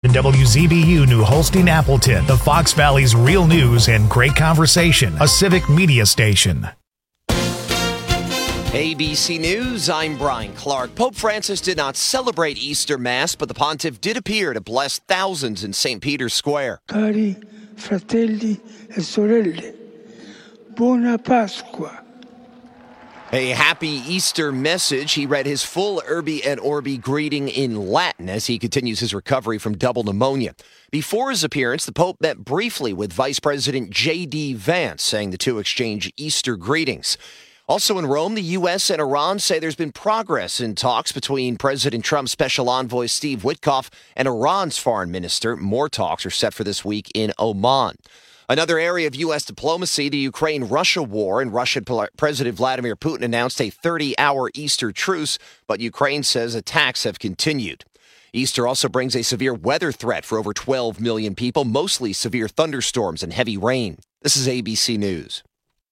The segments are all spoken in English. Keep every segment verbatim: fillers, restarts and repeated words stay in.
W Z B U New Holstein Appleton, the Fox Valley's real news and great conversation, a civic media station. A B C News, I'm Brian Clark. Pope Francis did not celebrate Easter Mass, but the pontiff did appear to bless thousands in Saint Peter's Square. Cari fratelli e sorelle, buona Pasqua. A happy Easter message. He read his full Urbi et Orbi greeting in Latin as he continues his recovery from double pneumonia. Before his appearance, the Pope met briefly with Vice President J D Vance, saying the two exchanged Easter greetings. Also in Rome, the U S and Iran say there's been progress in talks between President Trump's special envoy Steve Witkoff and Iran's foreign minister. More talks are set for this week in Oman. Another area of U S diplomacy, the Ukraine-Russia war, and Russian President Vladimir Putin announced a thirty-hour Easter truce, but Ukraine says attacks have continued. Easter also brings a severe weather threat for over twelve million people, mostly severe thunderstorms and heavy rain. This is A B C News.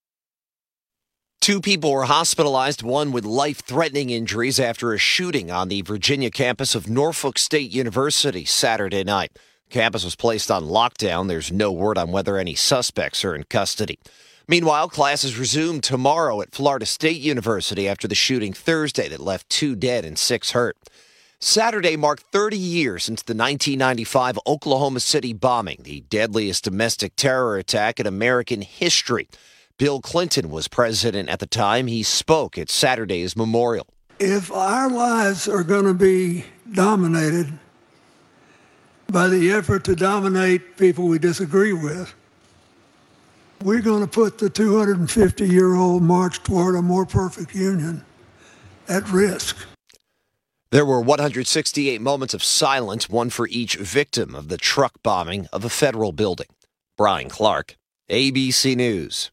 Two people were hospitalized, one with life-threatening injuries after a shooting on the Virginia campus of Norfolk State University Saturday night. The campus was placed on lockdown. There's no word on whether any suspects are in custody. Meanwhile, classes resume tomorrow at Florida State University after the shooting Thursday that left two dead and six hurt. Saturday marked thirty years since the nineteen ninety-five Oklahoma City bombing, the deadliest domestic terror attack in American history. Bill Clinton was president at the time. He spoke at Saturday's memorial. If our lives are going to be dominated by the effort to dominate people we disagree with, we're going to put the two hundred fifty-year-old march toward a more perfect union at risk. There were one hundred sixty-eight moments of silence, one for each victim of the truck bombing of a federal building. Brian Clark, A B C News.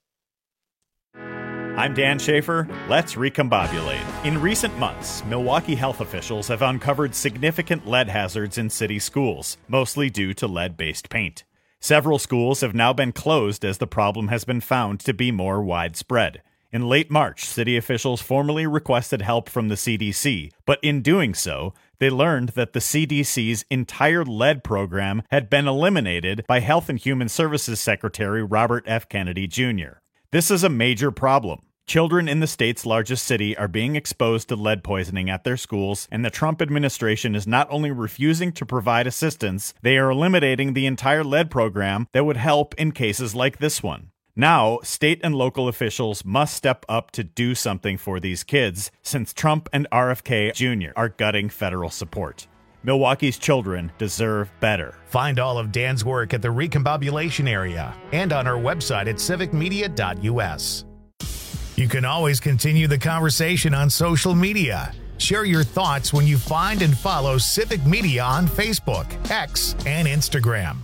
I'm Dan Schaefer. Let's recombobulate. In recent months, Milwaukee health officials have uncovered significant lead hazards in city schools, mostly due to lead-based paint. Several schools have now been closed as the problem has been found to be more widespread. In late March, city officials formally requested help from the C D C, but in doing so, they learned that the C D C's entire lead program had been eliminated by Health and Human Services Secretary Robert F. Kennedy Junior This is a major problem. Children in the state's largest city are being exposed to lead poisoning at their schools, and the Trump administration is not only refusing to provide assistance, they are eliminating the entire lead program that would help in cases like this one. Now, state and local officials must step up to do something for these kids, since Trump and R F K Junior are gutting federal support. Milwaukee's children deserve better. Find all of Dan's work at the Recombobulation area and on our website at civic media dot u s. You can always continue the conversation on social media. Share your thoughts when you find and follow Civic Media on Facebook, X, and Instagram.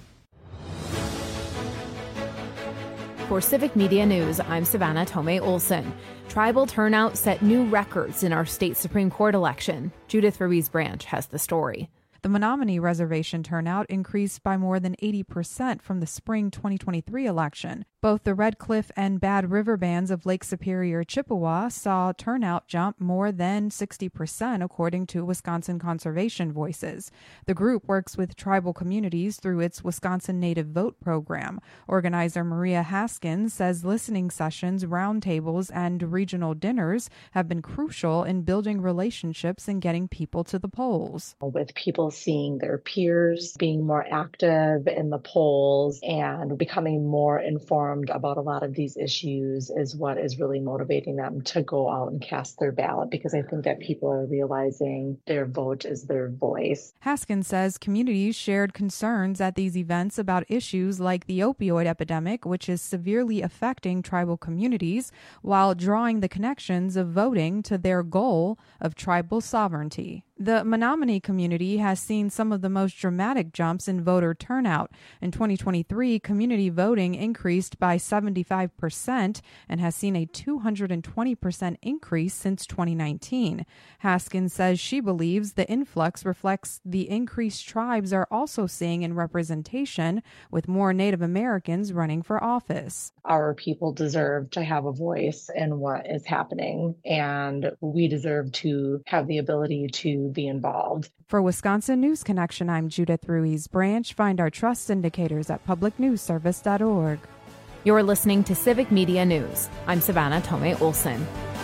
For Civic Media News, I'm Savannah Tomei Olson. Tribal turnout set new records in our state Supreme Court election. Judith Ruiz Branch has the story. The Menominee Reservation turnout increased by more than eighty percent from the spring twenty twenty-three election. Both the Red Cliff and Bad River bands of Lake Superior, Chippewa saw turnout jump more than sixty percent, according to Wisconsin Conservation Voices. The group works with tribal communities through its Wisconsin Native Vote program. Organizer Maria Haskins says listening sessions, roundtables, and regional dinners have been crucial in building relationships and getting people to the polls. With people seeing their peers being more active in the polls and becoming more informed about a lot of these issues is what is really motivating them to go out and cast their ballot, because I think that people are realizing their vote is their voice. Haskins says communities shared concerns at these events about issues like the opioid epidemic, which is severely affecting tribal communities, while drawing the connections of voting to their goal of tribal sovereignty. The Menominee community has seen some of the most dramatic jumps in voter turnout. In twenty twenty-three, community voting increased by seventy-five percent and has seen a two hundred twenty percent increase since twenty nineteen. Haskins says she believes the influx reflects the increased tribes are also seeing in representation, with more Native Americans running for office. Our people deserve to have a voice in what is happening, and we deserve to have the ability to be involved. For Wisconsin News Connection, I'm Judith Ruiz Branch. Find our trust indicators at public news service dot org. You're listening to Civic Media News. I'm Savannah Tomei Olson.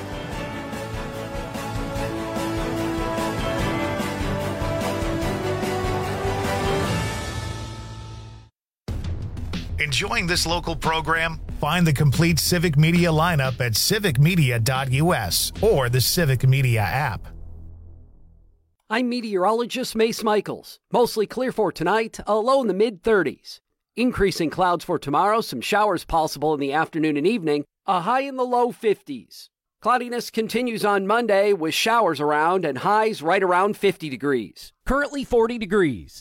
Enjoying this local program? Find the complete Civic Media lineup at civic media dot u s or the Civic Media app. I'm meteorologist Mace Michaels. Mostly clear for tonight, a low in the mid-thirties. Increasing clouds for tomorrow, some showers possible in the afternoon and evening, a high in the low fifties. Cloudiness continues on Monday with showers around and highs right around fifty degrees. Currently forty degrees.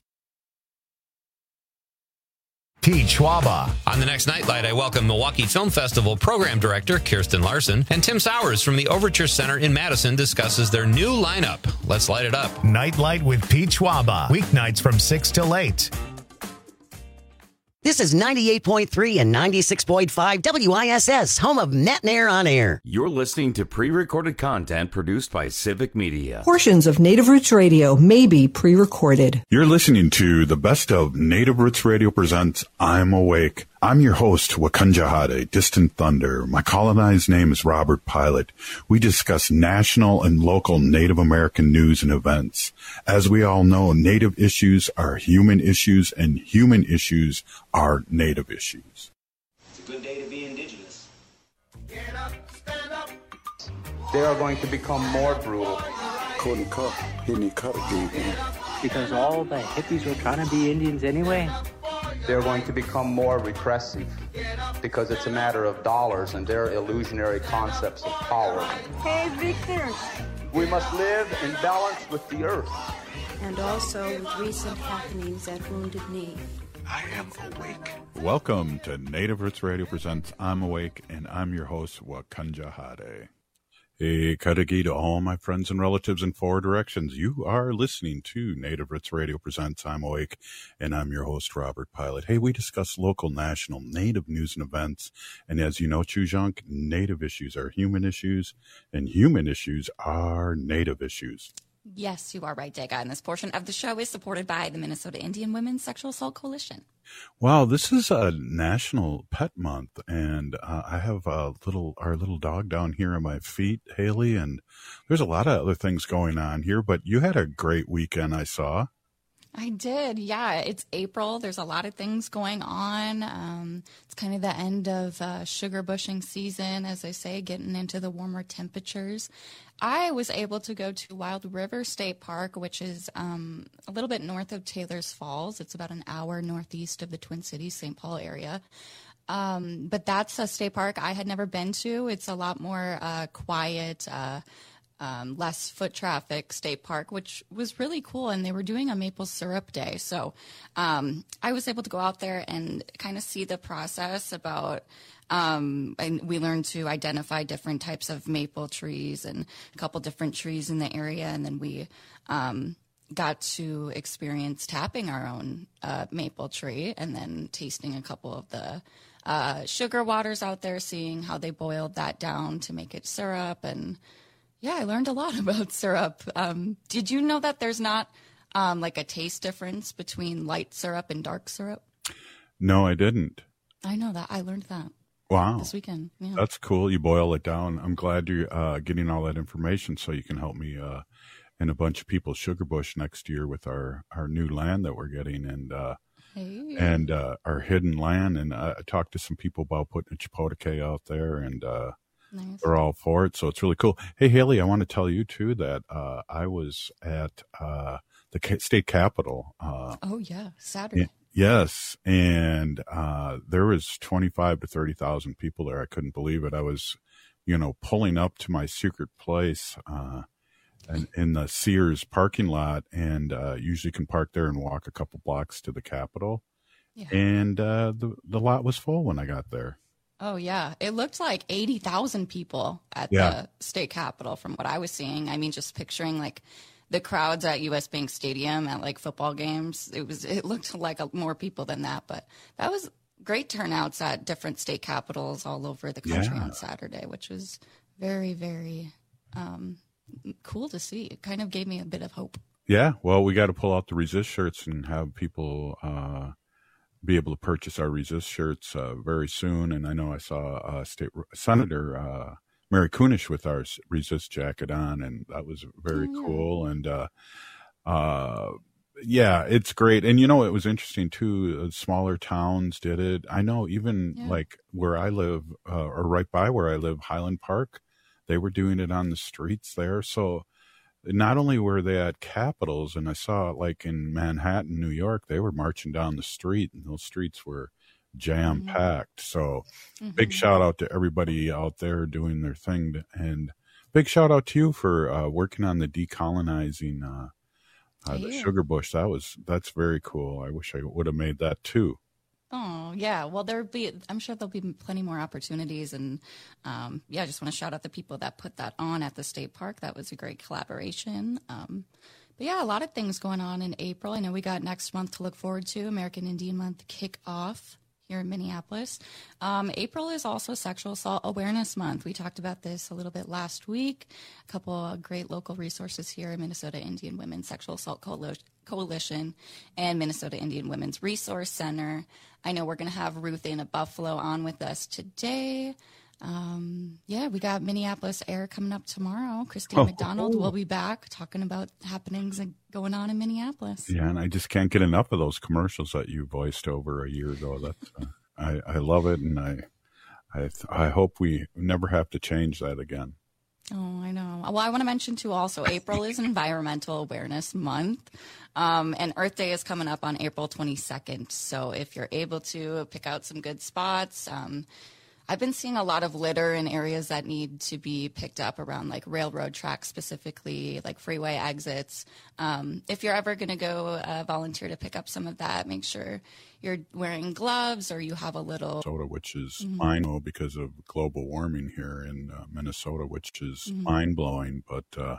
Pete Schwaba. On the next Nightlight, I welcome Milwaukee Film Festival Program Director Kirsten Larson, and Tim Sowers from the Overture Center in Madison discusses their new lineup. Let's light it up. Nightlight with Pete Schwaba. Weeknights from six till eight. This is ninety-eight point three and ninety-six point five W I S S, home of Net and Air on Air. You're listening to pre-recorded content produced by Civic Media. Portions of Native Roots Radio may be pre-recorded. You're listening to the best of Native Roots Radio presents I'm Awake. I'm your host, Wakanja Hade, Distant Thunder. My colonized name is Robert Pilot. We discuss national and local Native American news and events. As we all know, Native issues are human issues, and human issues are Native issues. It's a good day to be indigenous. Get up, stand up. They are going to become more brutal. Because all the hippies were trying to be Indians anyway. They're going to become more repressive because it's a matter of dollars and their illusionary concepts of power. Hey, Victor. We must live in balance with the earth. And also with recent happenings at Wounded Knee. I am awake. Welcome to Native Roots Radio presents I'm Awake, and I'm your host, Wakanja Hade. Hey, Kadagi to all my friends and relatives in four directions. You are listening to Native Roots Radio presents I'm Awake, and I'm your host, Robert Pilot. Hey, we discuss local, national, Native news and events. And as you know, Chujunk, Native issues are human issues, and human issues are Native issues. Yes, you are right, Dega. And this portion of the show is supported by the Minnesota Indian Women's Sexual Assault Coalition. Wow, this is a National Pet Month, and uh, I have a little our little dog down here on my feet, Haley, and there's a lot of other things going on here, but you had a great weekend, I saw. I did. Yeah, it's April. There's a lot of things going on. Um, it's kind of the end of uh, sugar bushing season, as I say, getting into the warmer temperatures. I was able to go to Wild River State Park, which is um, a little bit north of Taylor's Falls. It's about an hour northeast of the Twin Cities, Saint Paul area. Um, but that's a state park I had never been to. It's a lot more uh, quiet, uh Um, less foot traffic state park, which was really cool. And they were doing a maple syrup day. So um, I was able to go out there and kind of see the process about, um, and we learned to identify different types of maple trees and a couple different trees in the area. And then we um, got to experience tapping our own uh, maple tree and then tasting a couple of the uh, sugar waters out there, seeing how they boiled that down to make it syrup. And yeah, I learned a lot about syrup. Um, did you know that there's not um, like a taste difference between light syrup and dark syrup? No, I didn't. I know that. I learned that. Wow. This weekend. Yeah. That's cool. You boil it down. I'm glad you're uh, getting all that information so you can help me uh, and a bunch of people sugar bush next year with our, our new land that we're getting and uh, hey. and uh, our hidden land. And I talked to some people about putting a Chipotle out there and uh, nice. They're all for it. So it's really cool. Hey, Haley, I want to tell you, too, that uh, I was at uh, the state capitol. Uh, oh, yeah. Saturday. And, yes. And uh, there was twenty-five to thirty thousand people there. I couldn't believe it. I was, you know, pulling up to my secret place uh, in, in the Sears parking lot and uh, usually can park there and walk a couple blocks to the Capitol. Yeah. And uh, the, the lot was full when I got there. Oh, yeah. It looked like eighty thousand people at yeah. the state capitol from what I was seeing. I mean, just picturing like the crowds at U S Bank Stadium at like football games. It was it looked like a, more people than that. But that was great turnouts at different state capitals all over the country yeah. on Saturday, which was very, very um, cool to see. It kind of gave me a bit of hope. Yeah, well, we got to pull out the Resist shirts and have people uh, be able to purchase our Resist shirts uh, very soon. And I know I saw uh, State Senator uh, Mary Kunesh with our Resist jacket on, and that was very oh, yeah. cool. And uh, uh, yeah, it's great. And you know, it was interesting too. Uh, smaller towns did it. I know even yeah. like where I live, uh, or right by where I live, Highland Park, they were doing it on the streets there. So not only were they at capitals, and I saw it like in Manhattan, New York, they were marching down the street, and those streets were jam packed. Mm-hmm. So mm-hmm. big shout out to everybody out there doing their thing, and big shout out to you for uh, working on the decolonizing uh, uh, the sugar bush. That was that's very cool. I wish I would have made that too. Oh, yeah. Well, there'll be, I'm sure there'll be plenty more opportunities. And um, yeah, I just want to shout out the people that put that on at the state park. That was a great collaboration. Um, but yeah, a lot of things going on in April. I know we got next month to look forward to, American Indian Month kickoff here in Minneapolis. Um, April is also Sexual Assault Awareness Month. We talked about this a little bit last week. A couple of great local resources here, Minnesota Indian Women's Sexual Assault Coalition. Coalition and Minnesota Indian Women's Resource Center. I know we're going to have Ruth Anna Buffalo on with us today. Um, yeah, we got Minneapolis Air coming up tomorrow. Christine oh, McDonald oh. will be back talking about happenings going on in Minneapolis. Yeah, and I just can't get enough of those commercials that you voiced over a year ago. That's uh, I, I love it, and I I I hope we never have to change that again. Oh, I know. Well, I want to mention, too, also, April is Environmental Awareness Month, um, and Earth Day is coming up on April twenty-second. So if you're able to pick out some good spots, um, I've been seeing a lot of litter in areas that need to be picked up around, like, railroad tracks specifically, like freeway exits. Um, if you're ever going to go uh, volunteer to pick up some of that, make sure you're wearing gloves or you have a little... Minnesota, which is mm-hmm. mind because of global warming here in uh, Minnesota, which is mm-hmm. mind-blowing. But, uh,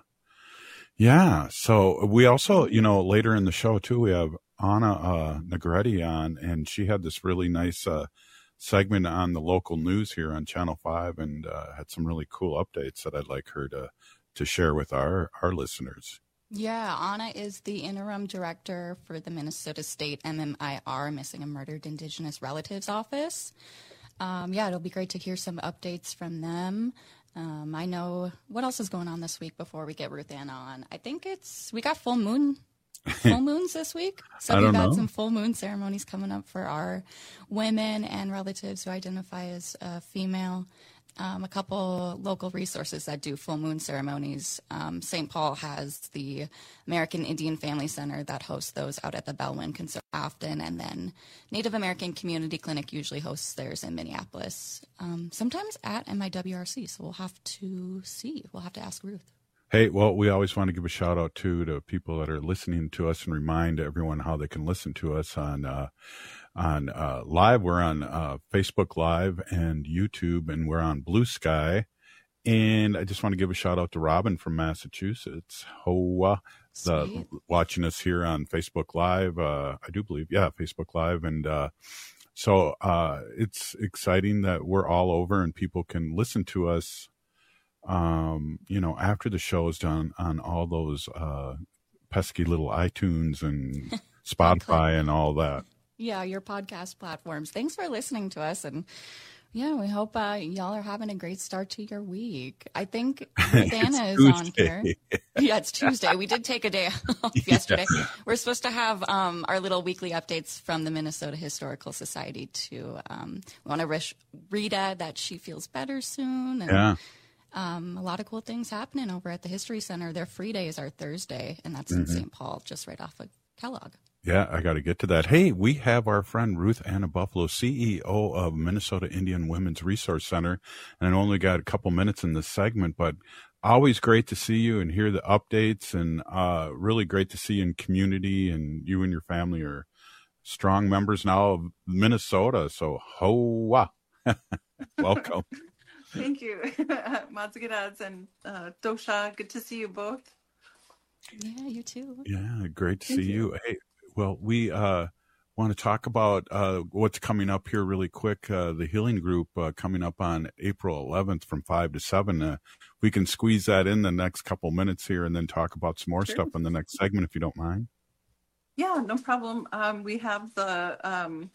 yeah, so we also, you know, later in the show, too, we have Anna uh, Negretti on, and she had this really nice... Uh, segment on the local news here on Channel five, and uh, had some really cool updates that I'd like her to to share with our our listeners. Yeah, Anna is the interim director for the Minnesota State M M I R, Missing and Murdered Indigenous Relatives Office. Um, yeah, it'll be great to hear some updates from them. Um, I know, what else is going on this week before we get Ruth Ann on? I think it's, we got full moon full moons this week. So we've got know. some full moon ceremonies coming up for our women and relatives who identify as uh, female. Um, a couple local resources that do full moon ceremonies. Um, Saint Paul has the American Indian Family Center that hosts those out at the Bellwin Conserve often, and then Native American Community Clinic usually hosts theirs in Minneapolis, um, sometimes at M I W R C. So we'll have to see. We'll have to ask Ruth. Hey, well, we always want to give a shout out too to people that are listening to us and remind everyone how they can listen to us on uh, on uh, live. We're on uh, Facebook Live and YouTube, and we're on Blue Sky. And I just want to give a shout out to Robin from Massachusetts, Hoa, the, watching us here on Facebook Live. Uh, I do believe, yeah, Facebook Live, and uh, so uh, it's exciting that we're all over and people can listen to us. Um, you know, after the show is done on all those uh, pesky little iTunes and Spotify and all that. Yeah, your podcast platforms. Thanks for listening to us. And yeah, we hope uh, y'all are having a great start to your week. I think Anna is Tuesday. on here. Yeah, it's Tuesday. We did take a day off yesterday. Yeah. We're supposed to have um, our little weekly updates from the Minnesota Historical Society too. Um, we want to wish Rita that she feels better soon. And, yeah. Um, a lot of cool things happening over at the History Center. Their free days are Thursday, and that's mm-hmm. in Saint Paul, just right off of Kellogg. Yeah, I got to get to that. Hey, we have our friend Ruth Anna Buffalo, C E O of Minnesota Indian Women's Resource Center, and I only got a couple minutes in this segment, but always great to see you and hear the updates, and uh, really great to see you in community, and you and your family are strong members now of Minnesota, so hoa. Welcome. Thank you. Mazgirads and uh, Dosha, good to see you both. Yeah, you too. Yeah, great to Thank see you. you. Hey, well, we uh, want to talk about uh, what's coming up here really quick. Uh, the Healing Group uh, coming up on April eleventh from five to seven. Uh, we can squeeze that in the next couple minutes here and then talk about some more Sure. stuff in the next segment, if you don't mind. Yeah, no problem. Um, we have the, um,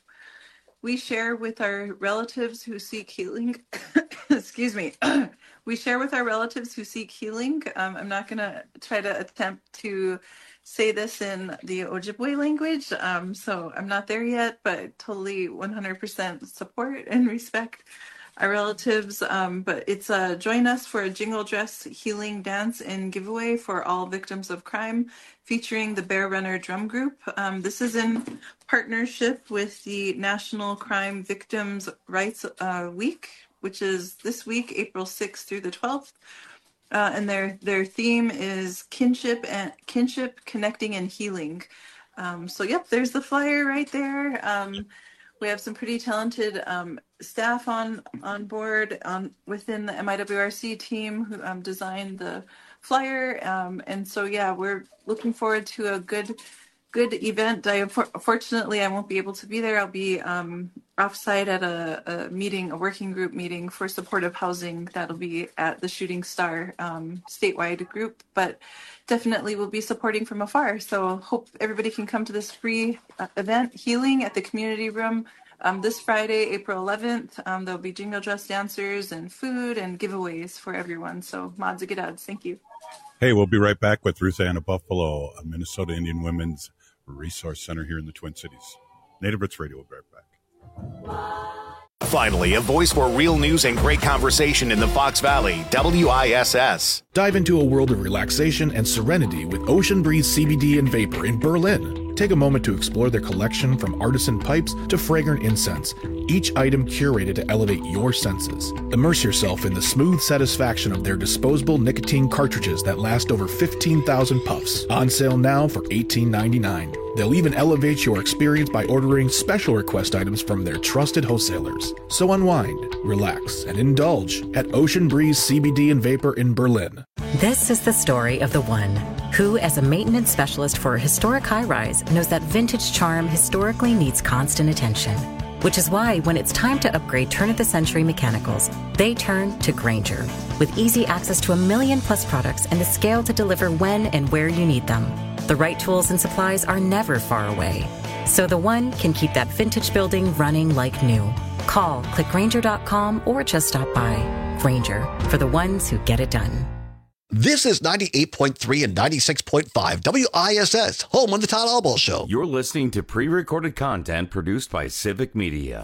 we share with our relatives who seek healing. Excuse me. We share with our relatives who seek healing. Um, I'm not going to try to attempt to say this in the Ojibwe language. Um, so I'm not there yet, but totally one hundred percent support and respect our relatives. Um, but it's uh, join us for a jingle dress healing dance and giveaway for all victims of crime, featuring the Bear Runner Drum Group. Um, this is in partnership with the National Crime Victims' Rights uh, Week, which is this week, April sixth through the twelfth. Uh, and their their theme is kinship and kinship, connecting, and healing. Um, so, yep, there's the flyer right there. Um, we have some pretty talented um, staff on on board on within the M I W R C team who um, designed the flyer. Um, and so, yeah, we're looking forward to a good good event. I fortunately I won't be able to be there. I'll be um, offsite at a, a meeting, a working group meeting for supportive housing. That'll be at the Shooting Star um, statewide group, but definitely we'll be supporting from afar. So hope everybody can come to this free uh, event, Healing at the Community Room, um, this Friday, April eleventh. Um, there'll be jingle dress dancers and food and giveaways for everyone. So mods and gadads, thank you. Hey, we'll be right back with Ruth Anna Buffalo, a Minnesota Indian Women's Resource Center here in the Twin Cities. Native Roots Radio will be right back. Finally, a voice for real news and great conversation in the Fox Valley, W I S S. Dive into a world of relaxation and serenity with Ocean Breeze C B D and Vapor in Berlin. Take a moment to explore their collection from artisan pipes to fragrant incense, each item curated to elevate your senses. Immerse yourself in the smooth satisfaction of their disposable nicotine cartridges that last over fifteen thousand puffs. On sale now for eighteen ninety-nine. They'll even elevate your experience by ordering special request items from their trusted wholesalers. So unwind, relax, and indulge at Ocean Breeze C B D and Vapor in Berlin. This is the story of the one who, as a maintenance specialist for a historic high-rise, knows that vintage charm historically needs constant attention. Which is why when it's time to upgrade turn-of-the-century mechanicals, they turn to Grainger. With easy access to a million plus products and the scale to deliver when and where you need them. The right tools and supplies are never far away. So the one can keep that vintage building running like new. Call, click Grainger dot com, or just stop by. Grainger, for the ones who get it done. This is ninety-eight point three and ninety-six point five W I S S, home of the Todd Albaugh Show. You're listening to pre-recorded content produced by Civic Media.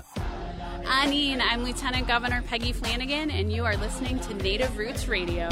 Anine, I'm Lieutenant Governor Peggy Flanagan, and you are listening to Native Roots Radio.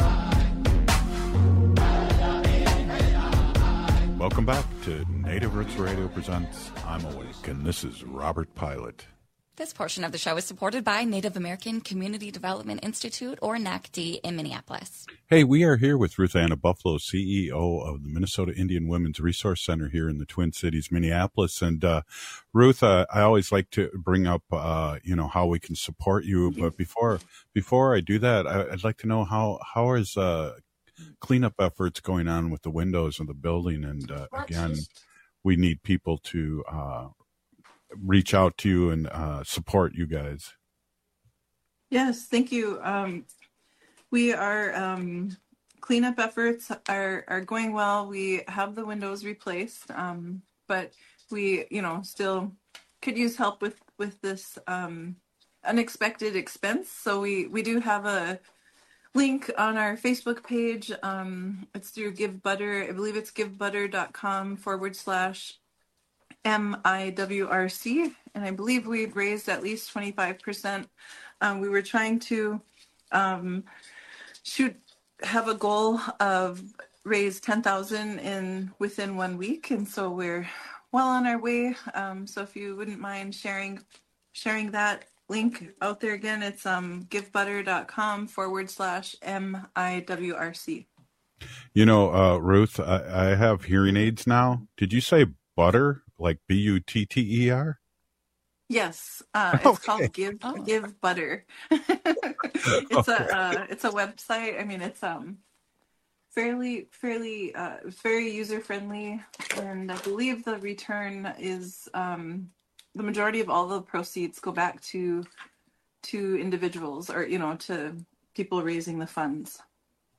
Welcome back to Native Roots Radio presents I'm Awake, and this is Robert Pilot. This portion of the show is supported by Native American Community Development Institute, or N A C D, in Minneapolis. Hey, we are here with Ruth Anna Buffalo, C E O of the Minnesota Indian Women's Resource Center here in the Twin Cities, Minneapolis. And uh, Ruth, uh, I always like to bring up, uh, you know, how we can support you. But before before I do that, I, I'd like to know how how is uh, cleanup efforts going on with the windows of the building. And uh, again, we need people to uh, reach out to you and uh, support you guys. Yes, thank you. Um, we are um, cleanup efforts are are going well. We have the windows replaced, um, but we, you know, still could use help with with this um, unexpected expense. So we we do have a link on our Facebook page. Um, it's through Give Butter. I believe it's givebutter.com forward slash M I W R C. And I believe we've raised at least twenty-five percent. Um, we were trying to um, shoot, have a goal of raise ten thousand in within one week. And so we're well on our way. Um, so if you wouldn't mind sharing, sharing that link out there again, it's um, givebutter.com forward slash M I W R C. You know, uh, Ruth, I, I have hearing aids now. Did you say butter, like B U T T E R? Yes, uh, it's okay. called Give oh. Give Butter. It's okay. a uh, it's a website. I mean, it's um fairly fairly uh, it's very user friendly, and I believe the return is um the majority of all the proceeds go back to to individuals, or you know, to people raising the funds.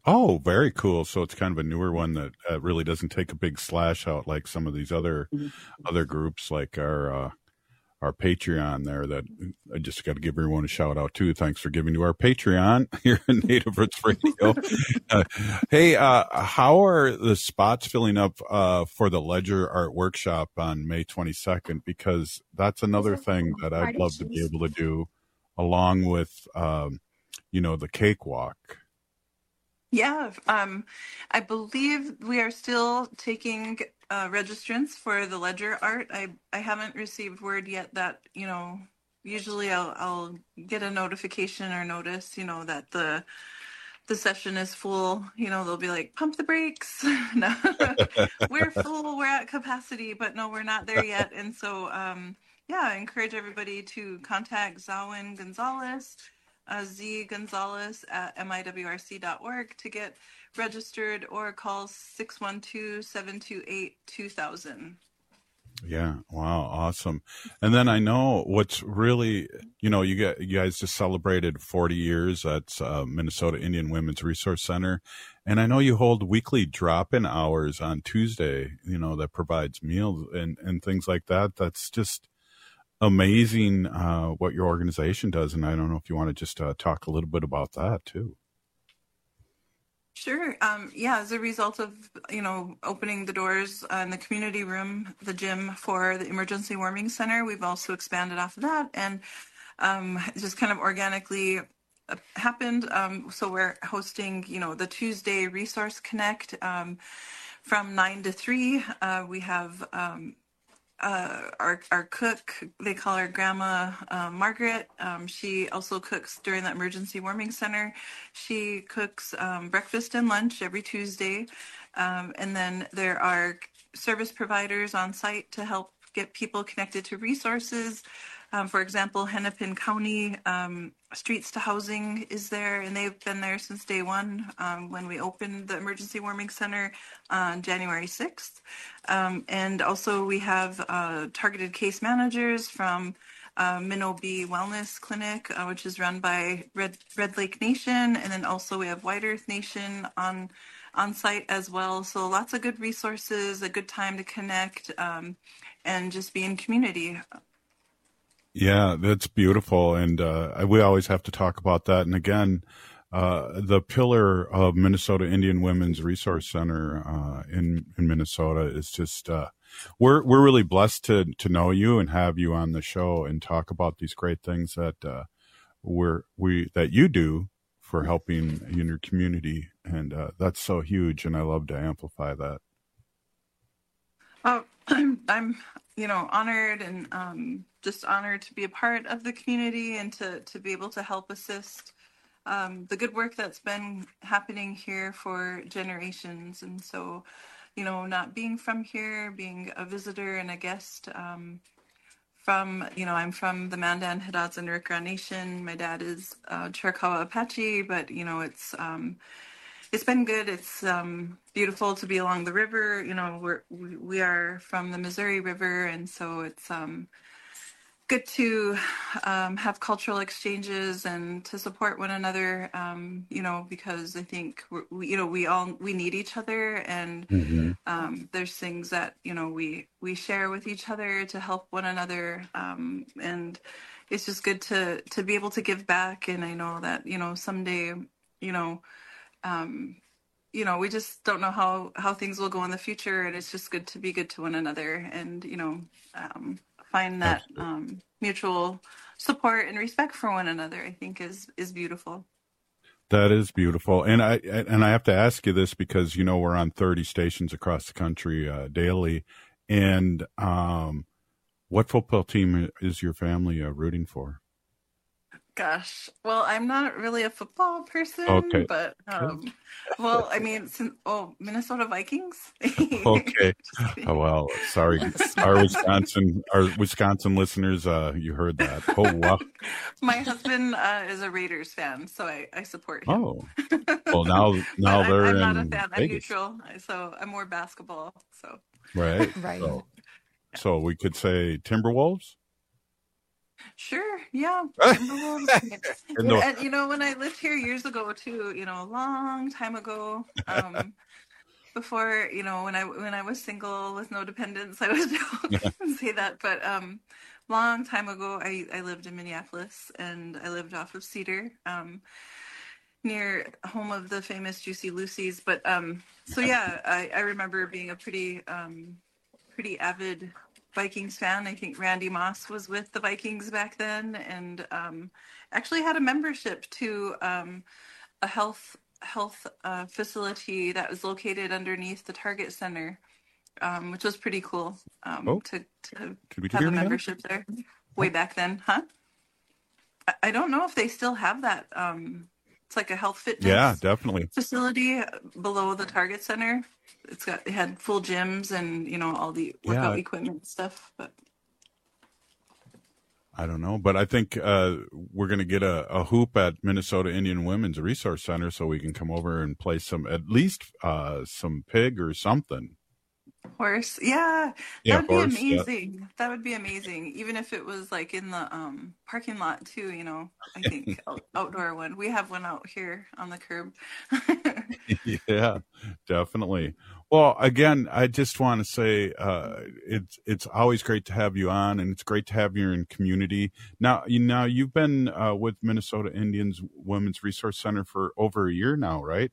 Oh, very cool. So it's kind of a newer one that uh, really doesn't take a big slash out like some of these other mm-hmm. other groups, like our uh, our Patreon there. That I just got to give everyone a shout out too. Thanks for giving to our Patreon here in Native Roots Radio. uh, hey, uh, how are the spots filling up uh, for the Ledger Art Workshop on May twenty-second? Because that's another thing that I'd love to be able to do, along with um, you know, the cakewalk. Yeah, um, I believe we are still taking uh, registrants for the Ledger Art. I, I haven't received word yet that, you know, usually I'll, I'll get a notification or notice, you know, that the the session is full. You know, they'll be like, pump the brakes. No, we're full, we're at capacity, but no, we're not there yet. And so, um, yeah, I encourage everybody to contact Zawin Gonzalez, Uh, Z Gonzalez at M I W R C dot org to get registered, or call six one two, seven two eight, two thousand. Yeah. Wow. Awesome. And then I know what's really, you know, you got, you guys just celebrated forty years at uh, Minnesota Indian Women's Resource Center. And I know you hold weekly drop-in hours on Tuesday, you know, that provides meals and, and things like that. That's just amazing uh, what your organization does. And I don't know if you want to just uh, talk a little bit about that too. Sure. Um, yeah, as a result of, you know, opening the doors uh, in the community room, the gym for the Emergency Warming Center, we've also expanded off of that, and um, it just kind of organically happened. Um, so we're hosting, you know, the Tuesday Resource Connect um, from nine to three. Uh, we have um, Uh, our our cook, they call her Grandma uh, Margaret. Um, she also cooks during the Emergency Warming Center. She cooks um, breakfast and lunch every Tuesday. Um, and then there are service providers on site to help get people connected to resources. Um, for example, Hennepin County um, Streets to Housing is there, and they've been there since day one um, when we opened the Emergency Warming Center on January sixth. Um, and also we have uh, targeted case managers from uh, Minnow Bee Wellness Clinic, uh, which is run by Red, Red Lake Nation, and then also we have White Earth Nation on on site as well. So lots of good resources, a good time to connect um, and just be in community. Yeah, that's beautiful. And uh, we always have to talk about that. And again, uh, the pillar of Minnesota Indian Women's Resource Center uh, in, in Minnesota is just, uh, we're we're really blessed to to know you and have you on the show and talk about these great things that uh, we're, we that you do for helping in your community. And uh, that's so huge. And I love to amplify that. Oh, I'm, I'm, you know, honored and um, just honored to be a part of the community and to, to be able to help assist um, the good work that's been happening here for generations. And so, you know, not being from here, being a visitor and a guest um, from, you know, I'm from the Mandan, Hidatsa, and Arikara Nation. My dad is uh, Chiricahua Apache, but, you know, it's, um, It's been good. It's um, beautiful to be along the river. You know, we're, we we are from the Missouri River, and so it's um, good to um, have cultural exchanges and to support one another. Um, you know, because I think we're, we, you know we all we need each other, and mm-hmm. um, there's things that you know we we share with each other to help one another, um, and it's just good to to be able to give back. And I know that you know someday, you know. Um, you know, we just don't know how, how things will go in the future, and it's just good to be good to one another and, you know, um, find that um, mutual support and respect for one another, I think is, is beautiful. That is beautiful. And I, and I have to ask you this because, you know, we're on thirty stations across the country uh, daily. And um, what football team is your family uh, rooting for? Gosh, well, I'm not really a football person, okay. but, um, well, I mean, since, oh, Minnesota Vikings. Okay. Oh, well, sorry. Our Wisconsin, our Wisconsin listeners, uh, you heard that. Oh, wow. My husband uh, is a Raiders fan, so I, I support him. Oh, well, now, now they're I'm, I'm in not a fan. Vegas. I'm neutral, so I'm more basketball, so. Right. Right. So, so we could say Timberwolves? Sure, yeah. and, no. and, you know, when I lived here years ago too, you know, a long time ago, um, before, you know, when I when I was single with no dependents, I would joke and say that. But um, long time ago, I, I lived in Minneapolis, and I lived off of Cedar, um, near home of the famous Juicy Lucy's. But um, so yeah, I, I remember being a pretty um, pretty avid Vikings fan. I think Randy Moss was with the Vikings back then, and um, actually had a membership to um, a health health uh, facility that was located underneath the Target Center, um, which was pretty cool um, oh. to, to have a membership there way back then. Huh? I, I don't know if they still have that. Um, it's like a health fitness yeah, definitely. facility below the Target Center. It's got it had full gyms and, you know, all the workout yeah. equipment and stuff. But I don't know, but I think uh, we're going to get a, a hoop at Minnesota Indian Women's Resource Center, so we can come over and play some, at least uh, some pig or something. Horse, yeah, yeah that would horse, be amazing. Yeah. That would be amazing, even if it was like in the um, parking lot too. You know, I think out, outdoor one. We have one out here on the curb. Yeah, definitely. Well, again, I just want to say uh, it's it's always great to have you on, and it's great to have you in community. Now, you now you've been uh, with Minnesota Indians Women's Resource Center for over a year now, right?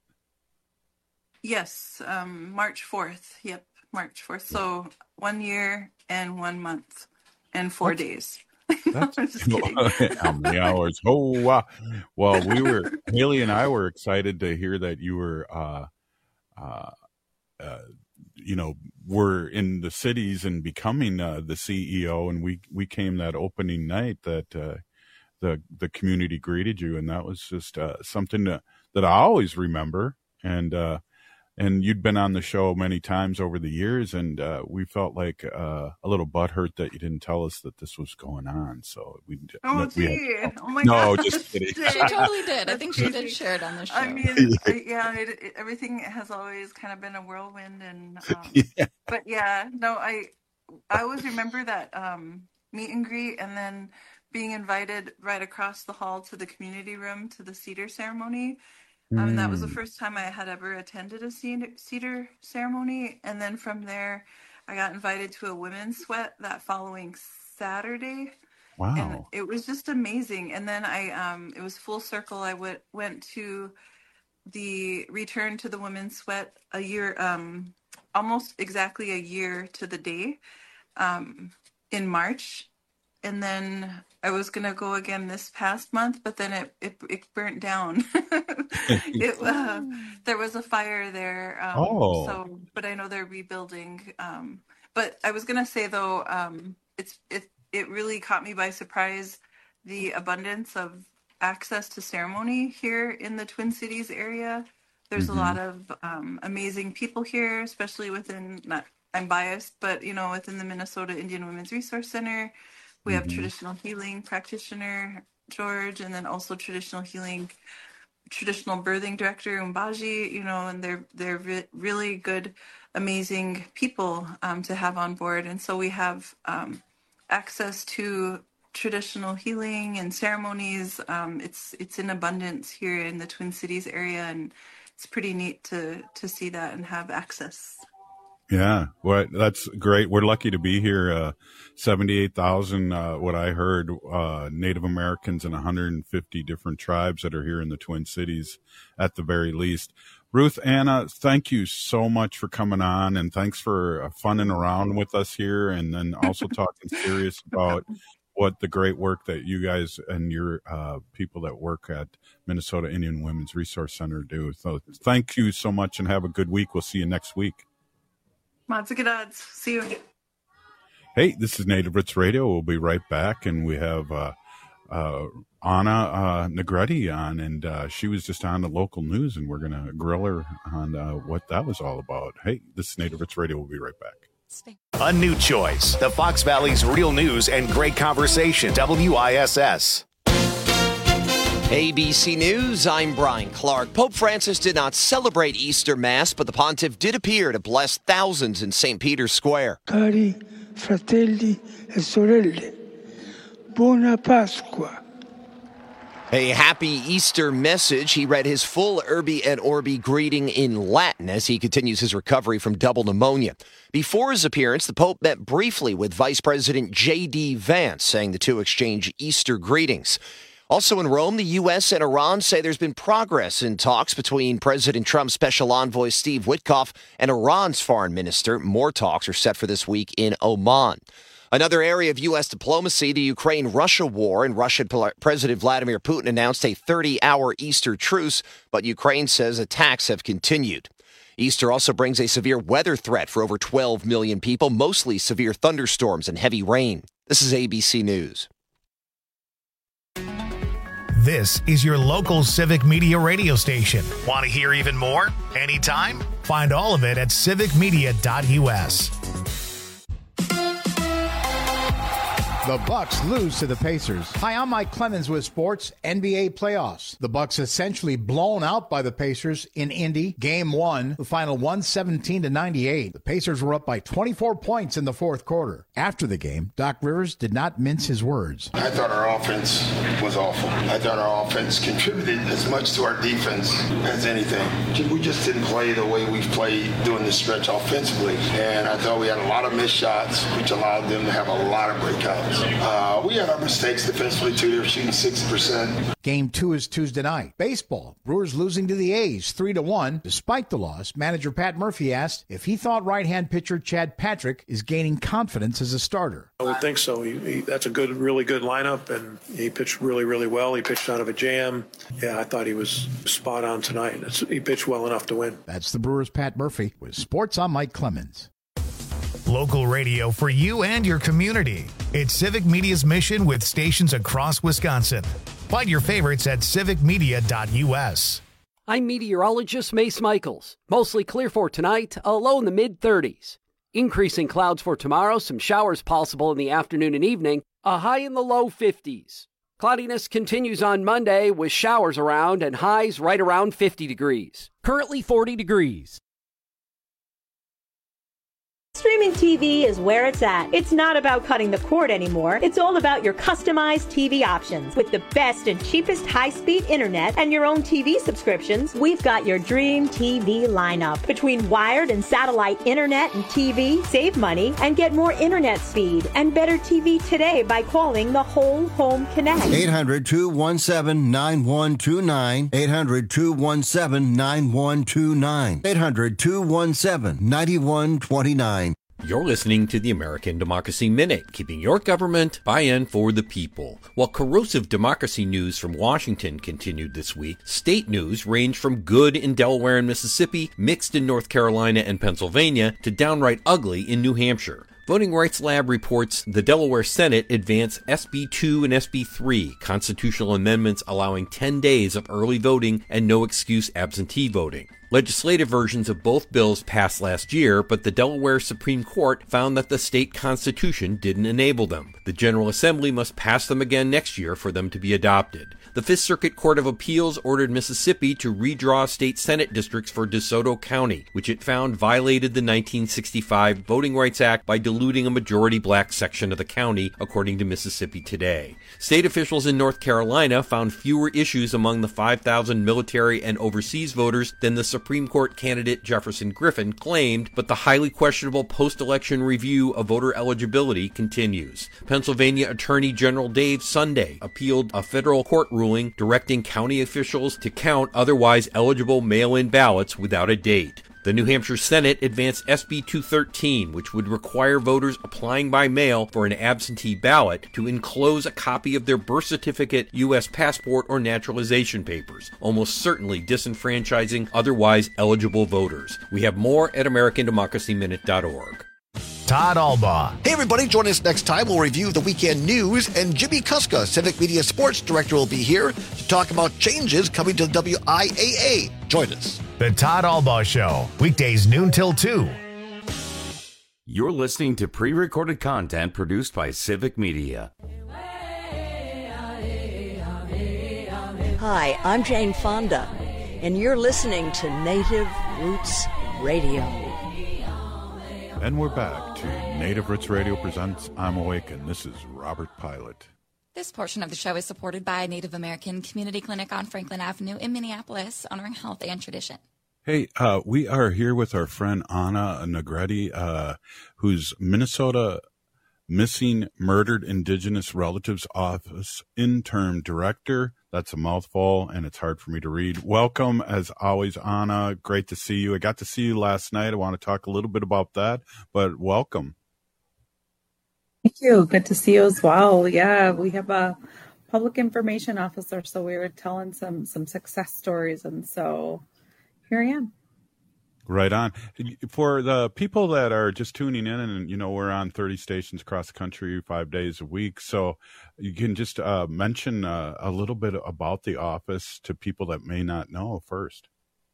Yes, um, March fourth. Yep, March fourth. So one year and one month and four that's, days. That's I'm just kidding. How many hours? Oh, wow. Well, we were Haley and I were excited to hear that you were. Uh, uh, Uh, you know, were in the cities and becoming uh, the C E O, and we we came that opening night that uh, the the community greeted you, and that was just uh, something that, that I always remember. And uh, and you'd been on the show many times over the years, and uh, we felt like uh, a little butthurt that you didn't tell us that this was going on. So we oh, we gee. had, oh my no, gosh. just kidding. She totally did. I think she did share it on the show. I mean, yeah, it, it, everything has always kind of been a whirlwind, and um, yeah. but yeah, no, I I always remember that um, meet and greet, and then being invited right across the hall to the community room to the Cedar ceremony. Um, that was the first time I had ever attended a Cedar ceremony. And then from there, I got invited to a women's sweat that following Saturday. Wow. And it was just amazing. And then I, um, it was full circle. I went, went to the return to the women's sweat a year, um, almost exactly a year to the day, um, in March. And then I was going to go again this past month, but then it, it, it burnt down. it, uh, there was a fire there. Um, oh. So, but I know they're rebuilding. Um, but I was going to say though, um, it's, it, it really caught me by surprise, the abundance of access to ceremony here in the Twin Cities area. There's mm-hmm. a lot of um, amazing people here, especially within, not, I'm biased, but you know, within the Minnesota Indian Women's Resource Center. We have mm-hmm. traditional healing practitioner, George, and then also traditional healing, traditional birthing director, Umbaji, you know, and they're they're re- really good, amazing people um, to have on board. And so we have um, access to traditional healing and ceremonies. Um, it's it's in abundance here in the Twin Cities area, and it's pretty neat to to see that and have access. Yeah, well, that's great. We're lucky to be here. Uh, seventy-eight thousand, uh, what I heard, uh, Native Americans and one hundred fifty different tribes that are here in the Twin Cities at the very least. Ruth Anna, thank you so much for coming on, and thanks for uh, funning around with us here, and then also talking serious about what the great work that you guys and your uh, people that work at Minnesota Indian Women's Resource Center do. So thank you so much, and have a good week. We'll see you next week. Matsukadots. See you. Hey, this is Native Roots Radio. We'll be right back, and we have uh, uh, Anna uh, Negretti on, and uh, she was just on the local news, and we're going to grill her on uh, what that was all about. Hey, this is Native Roots Radio. We'll be right back. A new choice. The Fox Valley's real news and great conversation. W I S S. A B C News, I'm Brian Clark. Pope Francis did not celebrate Easter Mass, but the pontiff did appear to bless thousands in Saint Peter's Square. Cari fratelli e sorelle, Buona Pasqua. A happy Easter message. He read his full Urbi et Orbi greeting in Latin as he continues his recovery from double pneumonia. Before his appearance, the Pope met briefly with Vice President J D Vance, saying the two exchanged Easter greetings. Also in Rome, the U S and Iran say there's been progress in talks between President Trump's special envoy Steve Witkoff and Iran's foreign minister. More talks are set for this week in Oman. Another area of U S diplomacy, the Ukraine-Russia war, and Russian President Vladimir Putin announced a thirty-hour Easter truce, but Ukraine says attacks have continued. Easter also brings a severe weather threat for over twelve million people, mostly severe thunderstorms and heavy rain. This is A B C News. This is your local Civic Media radio station. Want to hear even more? Anytime? Find all of it at civic media dot U S. The Bucks lose to the Pacers. Hi, I'm Mike Clemens with sports N B A playoffs. The Bucks essentially blown out by the Pacers in Indy. Game one, the final one seventeen to ninety-eight. The Pacers were up by twenty-four points in the fourth quarter. After the game, Doc Rivers did not mince his words. I thought our offense was awful. I thought our offense contributed as much to our defense as anything. We just didn't play the way we've played during this stretch offensively. And I thought we had a lot of missed shots, which allowed them to have a lot of breakouts. Uh, we had our mistakes defensively, too. They were shooting sixty percent. Game two is Tuesday night. Baseball. Brewers losing to the A's three to one. Despite the loss, manager Pat Murphy asked if he thought right-hand pitcher Chad Patrick is gaining confidence as a starter. I would think so. He, he, that's a good, really good lineup, and he pitched really, really well. He pitched out of a jam. Yeah, I thought he was spot on tonight. It's, he pitched well enough to win. That's the Brewers' Pat Murphy. With sports, I'm Mike Clemens. Local radio for you and your community. It's Civic Media's mission with stations across Wisconsin. Find your favorites at civic media dot U S. I'm meteorologist Mace Michaels. Mostly clear for tonight, a low in the mid-thirties. Increasing clouds for tomorrow, some showers possible in the afternoon and evening, a high in the low fifties. Cloudiness continues on Monday with showers around and highs right around fifty degrees. Currently forty degrees. Streaming T V is where it's at. It's not about cutting the cord anymore. It's all about your customized T V options. With the best and cheapest high-speed internet and your own T V subscriptions, we've got your dream T V lineup. Between wired and satellite internet and T V, save money and get more internet speed and better T V today by calling the Whole Home Connect. eight hundred, two one seven, nine one two nine. eight hundred, two one seven, nine one two nine. eight hundred, two one seven, nine one two nine. You're listening to the American Democracy Minute, keeping your government by and for the people. While corrosive democracy news from Washington continued this week, state news ranged from good in Delaware and Mississippi, mixed in North Carolina and Pennsylvania, to downright ugly in New Hampshire. Voting Rights Lab reports the Delaware Senate advanced S B two and S B three, constitutional amendments allowing ten days of early voting and no excuse absentee voting. Legislative versions of both bills passed last year, but the Delaware Supreme Court found that the state constitution didn't enable them. The General Assembly must pass them again next year for them to be adopted. The Fifth Circuit Court of Appeals ordered Mississippi to redraw state Senate districts for DeSoto County, which it found violated the nineteen sixty-five Voting Rights Act by diluting a majority black section of the county, according to Mississippi Today. State officials in North Carolina found fewer issues among the five thousand military and overseas voters than the Supreme Court candidate Jefferson Griffin claimed, but the highly questionable post-election review of voter eligibility continues. Pennsylvania Attorney General Dave Sunday appealed a federal court ruling directing county officials to count otherwise eligible mail-in ballots without a date. The New Hampshire Senate advanced S B two thirteen, which would require voters applying by mail for an absentee ballot to enclose a copy of their birth certificate, U S passport, or naturalization papers, almost certainly disenfranchising otherwise eligible voters. We have more at american democracy minute dot org. Todd Albaugh. Hey, everybody. Join us next time. We'll review the weekend news, and Jimmy Kuska, Civic Media Sports Director, will be here to talk about changes coming to the W I A A. Join us. The Todd Albaugh Show, weekdays noon till two. You're listening to pre-recorded content produced by Civic Media. Hi, I'm Jane Fonda, and you're listening to Native Roots Radio. And we're back to Native Roots Radio presents I'm Awake, and this is Robert Pilot. This portion of the show is supported by Native American Community Clinic on Franklin Avenue in Minneapolis, honoring health and tradition. Hey, uh, we are here with our friend Anna Negretti, uh, who's Minnesota Missing Murdered Indigenous Relatives Office Interim Director. That's a mouthful, and it's hard for me to read. Welcome, as always, Anna. Great to see you. I got to see you last night. I want to talk a little bit about that, but welcome. Thank you. Good to see you as well. Yeah, we have a public information officer, so we were telling some some success stories, and so here I am. Right on. For the people that are just tuning in, and you know, we're on thirty stations across the country, five days a week, so you can just uh, mention uh, a little bit about the office to people that may not know first.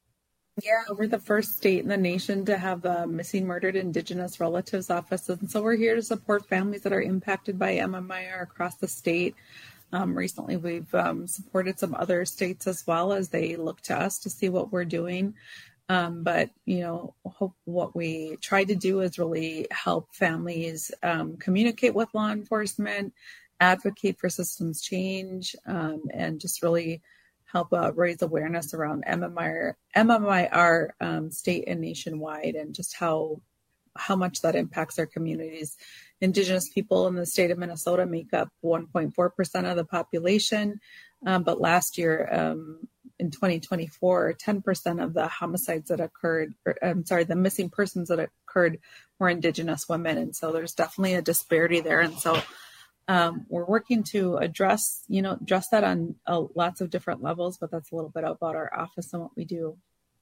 Yeah, we're the first state in the nation to have a missing murdered Indigenous relatives office. And so we're here to support families that are impacted by M M I R across the state. Um, recently, we've um, supported some other states as well as they look to us to see what we're doing. Um, but, you know, hope what we try to do is really help families um, communicate with law enforcement, advocate for systems change, um, and just really help uh, raise awareness around M M I R, M M I R um, state and nationwide, and just how how much that impacts our communities. Indigenous people in the state of Minnesota make up one point four percent of the population, um, but last year, um, in twenty twenty-four, ten percent of the homicides that occurred, or, I'm sorry, the missing persons that occurred were Indigenous women, and so there's definitely a disparity there, and so Um, we're working to address, you know, address that on uh, lots of different levels, but that's a little bit about our office and what we do.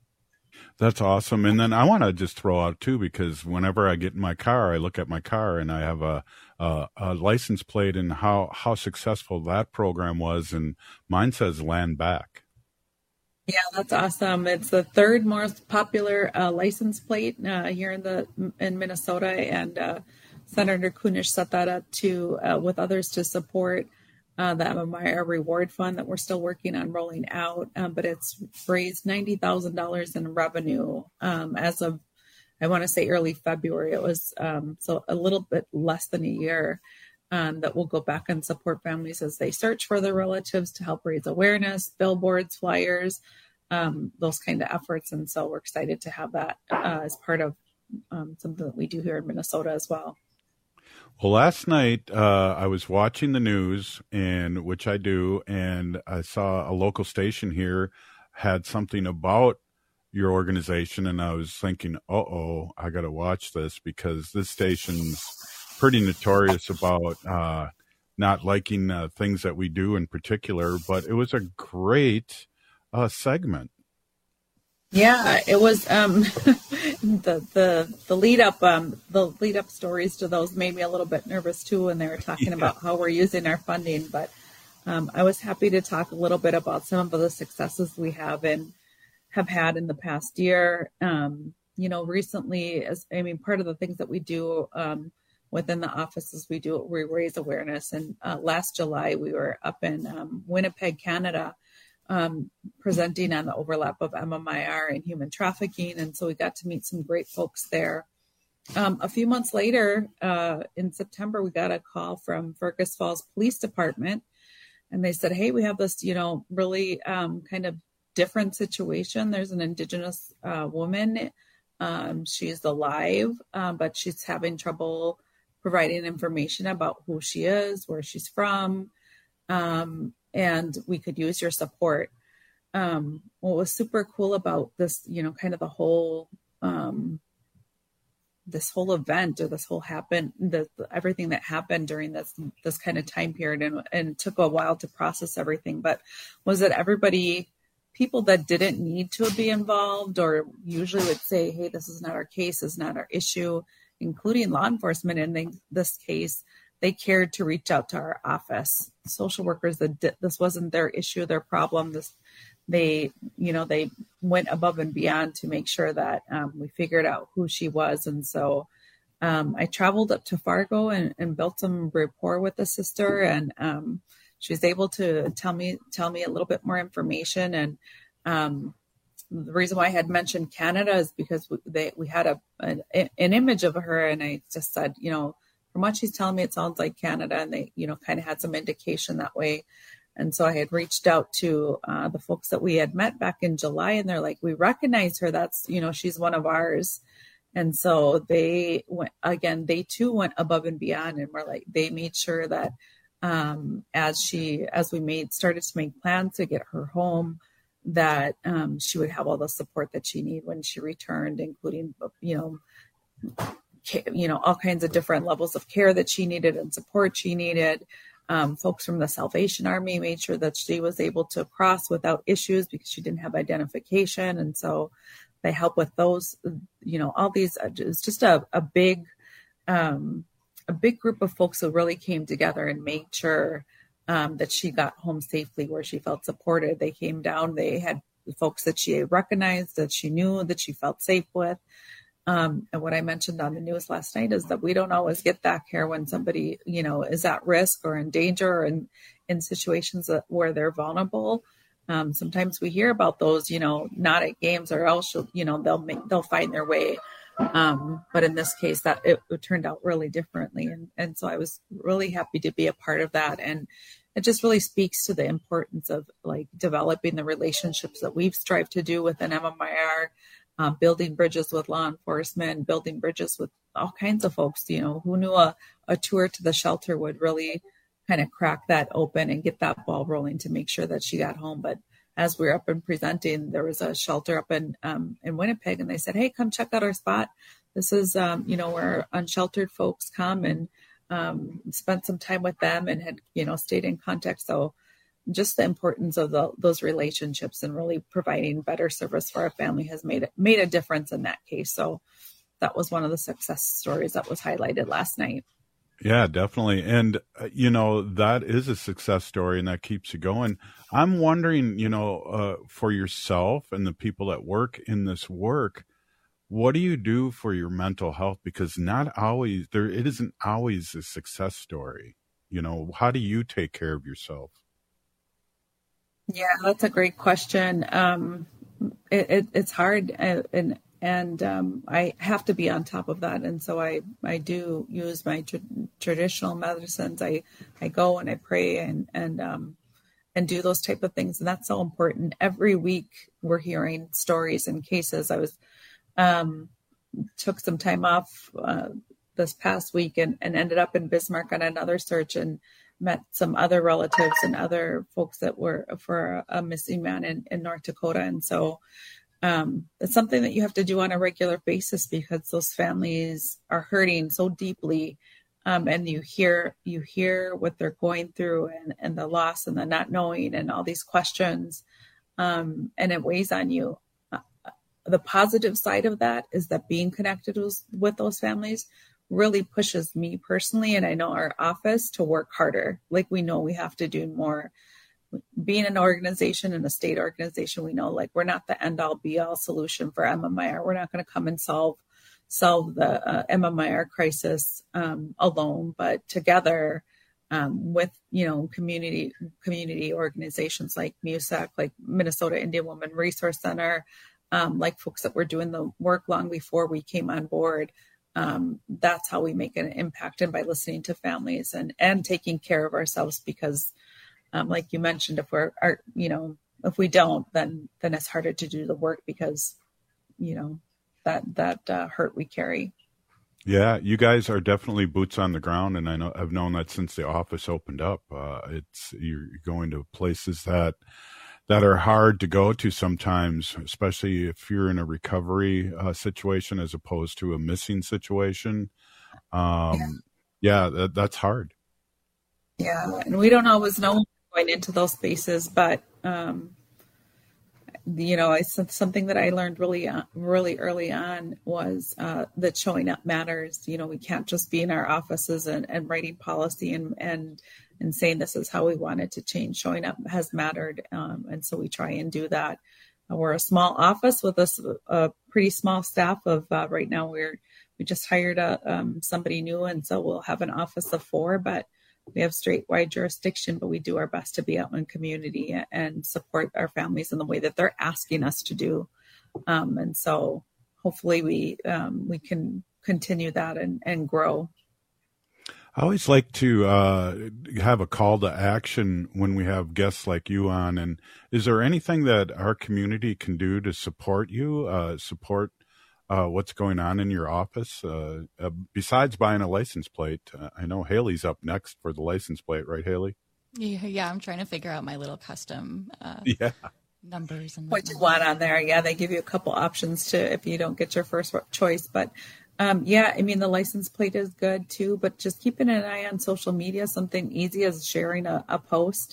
That's awesome. And then I want to just throw out too, because whenever I get in my car, I look at my car and I have a, a, a license plate and how, how successful that program was. And mine says Land Back. Yeah, that's awesome. It's the third most popular uh, license plate uh, here in the in Minnesota, and uh, Senator Kunish set that up to uh, with others to support uh, the M M I R Reward Fund that we're still working on rolling out. Um, but it's raised ninety thousand dollars in revenue um, as of, I want to say, early February. It was um, so a little bit less than a year um, that will go back and support families as they search for their relatives to help raise awareness, billboards, flyers, um, those kind of efforts. And so we're excited to have that uh, as part of um, something that we do here in Minnesota as well. Well, last night uh, I was watching the news, and which I do, and I saw a local station here had something about your organization, and I was thinking, uh-oh, I got to watch this, because this station's pretty notorious about uh, not liking uh, things that we do in particular, but it was a great uh, segment. Yeah, it was um, the the the lead up um, the lead up stories to those made me a little bit nervous too when they were talking yeah. about how we're using our funding. But um, I was happy to talk a little bit about some of the successes we have and have had in the past year. Um, you know, recently, as I mean, part of the things that we do um, within the offices, we do we raise awareness. And uh, last July, we were up in um, Winnipeg, Canada, Um, presenting on the overlap of M M I R and human trafficking. And so we got to meet some great folks there. Um, a few months later, uh, in September, we got a call from Fergus Falls Police Department, and they said, hey, we have this, you know, really um, kind of different situation. There's an Indigenous uh, woman. Um, she's alive, um, but she's having trouble providing information about who she is, where she's from. Um, and we could use your support. Um, what was super cool about this, you know, kind of the whole, um, this whole event or this whole happen, the, the everything that happened during this, this kind of time period, and, and it took a while to process everything, but was that everybody, people that didn't need to be involved or usually would say, hey, this is not our case, this is not our issue, including law enforcement in the, this case, they cared to reach out to our office. Social workers, that did, this wasn't their issue, their problem. This, they, you know, they went above and beyond to make sure that um, we figured out who she was. And so um, I traveled up to Fargo and, and built some rapport with the sister, and um, she was able to tell me tell me a little bit more information. And um, the reason why I had mentioned Canada is because we, they, we had a an, an image of her, and I just said, you know, from what she's telling me, it sounds like Canada, and they, you know, kind of had some indication that way. And so I had reached out to uh, the folks that we had met back in July, and they're like, we recognize her. That's, you know, she's one of ours. And so they went, again, they too went above and beyond, and were like, they made sure that um, as she, as we made, started to make plans to get her home, that um, she would have all the support that she needed when she returned, including, you know, you know, all kinds of different levels of care that she needed and support she needed. Um, folks from the Salvation Army made sure that she was able to cross without issues because she didn't have identification. And so they help with those, you know, all these, it's just a, a big, um, a big group of folks who really came together and made sure um, that she got home safely, where she felt supported. They came down, they had folks that she recognized, that she knew, that she felt safe with. Um, and what I mentioned on the news last night is that we don't always get that care when somebody, you know, is at risk or in danger, or in, in situations that, where they're vulnerable. Um, sometimes we hear about those, you know, not at games, or else, you know, they'll make, they'll find their way. Um, but in this case, that it, it turned out really differently. And, and so I was really happy to be a part of that. And it just really speaks to the importance of like developing the relationships that we've strived to do within M M I R. Uh, building bridges with law enforcement, building bridges with all kinds of folks. You know, who knew a, a tour to the shelter would really kind of crack that open and get that ball rolling to make sure that she got home. But as we were up and presenting, there was a shelter up in um, in Winnipeg, and they said, hey, come check out our spot. This is, um, you know, where unsheltered folks come, and um, spent some time with them and had, you know, stayed in contact. So just the importance of the, those relationships and really providing better service for our family has made it made a difference in that case. So that was one of the success stories that was highlighted last night. Yeah, definitely. And, uh, you know, that is a success story, and that keeps you going. I'm wondering, you know, uh, for yourself and the people that work in this work, what do you do for your mental health? Because not always there, it isn't always a success story. You know, how do you take care of yourself? Yeah, that's a great question. Um, it, it, it's hard, uh, and and um, I have to be on top of that. And so I, I do use my tra- traditional medicines. I, I go and I pray and and um, and do those type of things, and that's so important. Every week we're hearing stories and cases. I was um, took some time off uh, this past week and, and ended up in Bismarck on another search, and met some other relatives and other folks that were for a missing man in, in North Dakota. And so um, it's something that you have to do on a regular basis, because those families are hurting so deeply. Um, and you hear, you hear what they're going through, and, and the loss and the not knowing and all these questions. Um, and it weighs on you. Uh, the positive side of that is that being connected with, with those families really pushes me personally, and I know our office, to work harder. Like, we know we have to do more. Being an organization and a state organization, we know, like, we're not the end all be all solution for M M I R. We're not going to come and solve solve the uh, M M I R crisis um, alone, but together um, with, you know, community community organizations like M U S A C, like Minnesota Indian Women Resource Center, um, like folks that were doing the work long before we came on board. Um, that's how we make an impact, and by listening to families and, and taking care of ourselves, because um, like you mentioned, if we're, are, you know, if we don't, then, then it's harder to do the work, because, you know, that, that uh, hurt we carry. Yeah, you guys are definitely boots on the ground. And I know I've known that since the office opened up. Uh, it's, you're going to places that, that are hard to go to sometimes, especially if you're in a recovery uh, situation as opposed to a missing situation. Um, yeah, yeah that, that's hard. Yeah. And we don't always know going into those spaces, but, um, you know, it's something that I learned really, really early on was uh, that showing up matters. You know, we can't just be in our offices and, and writing policy and, and, and saying this is how we want it to change. Showing up has mattered. Um, and so we try and do that. Uh, we're a small office with a, a pretty small staff of uh, right now. We're, we just hired a, um, somebody new. And so we'll have an office of four, but we have statewide jurisdiction, but we do our best to be out in community and support our families in the way that they're asking us to do. Um, and so hopefully we, um, we can continue that and, and grow. I always like to uh, have a call to action when we have guests like you on. And is there anything that our community can do to support you, uh, support uh, what's going on in your office? Uh, uh, besides buying a license plate, uh, I know Haley's up next for the license plate, right, Haley? Yeah, yeah, I'm trying to figure out my little custom uh, yeah. numbers and what you want on there. Yeah, they give you a couple options to if you don't get your first choice, but. Um, yeah, I mean, the license plate is good too, but just keeping an eye on social media, something easy as sharing a, a post.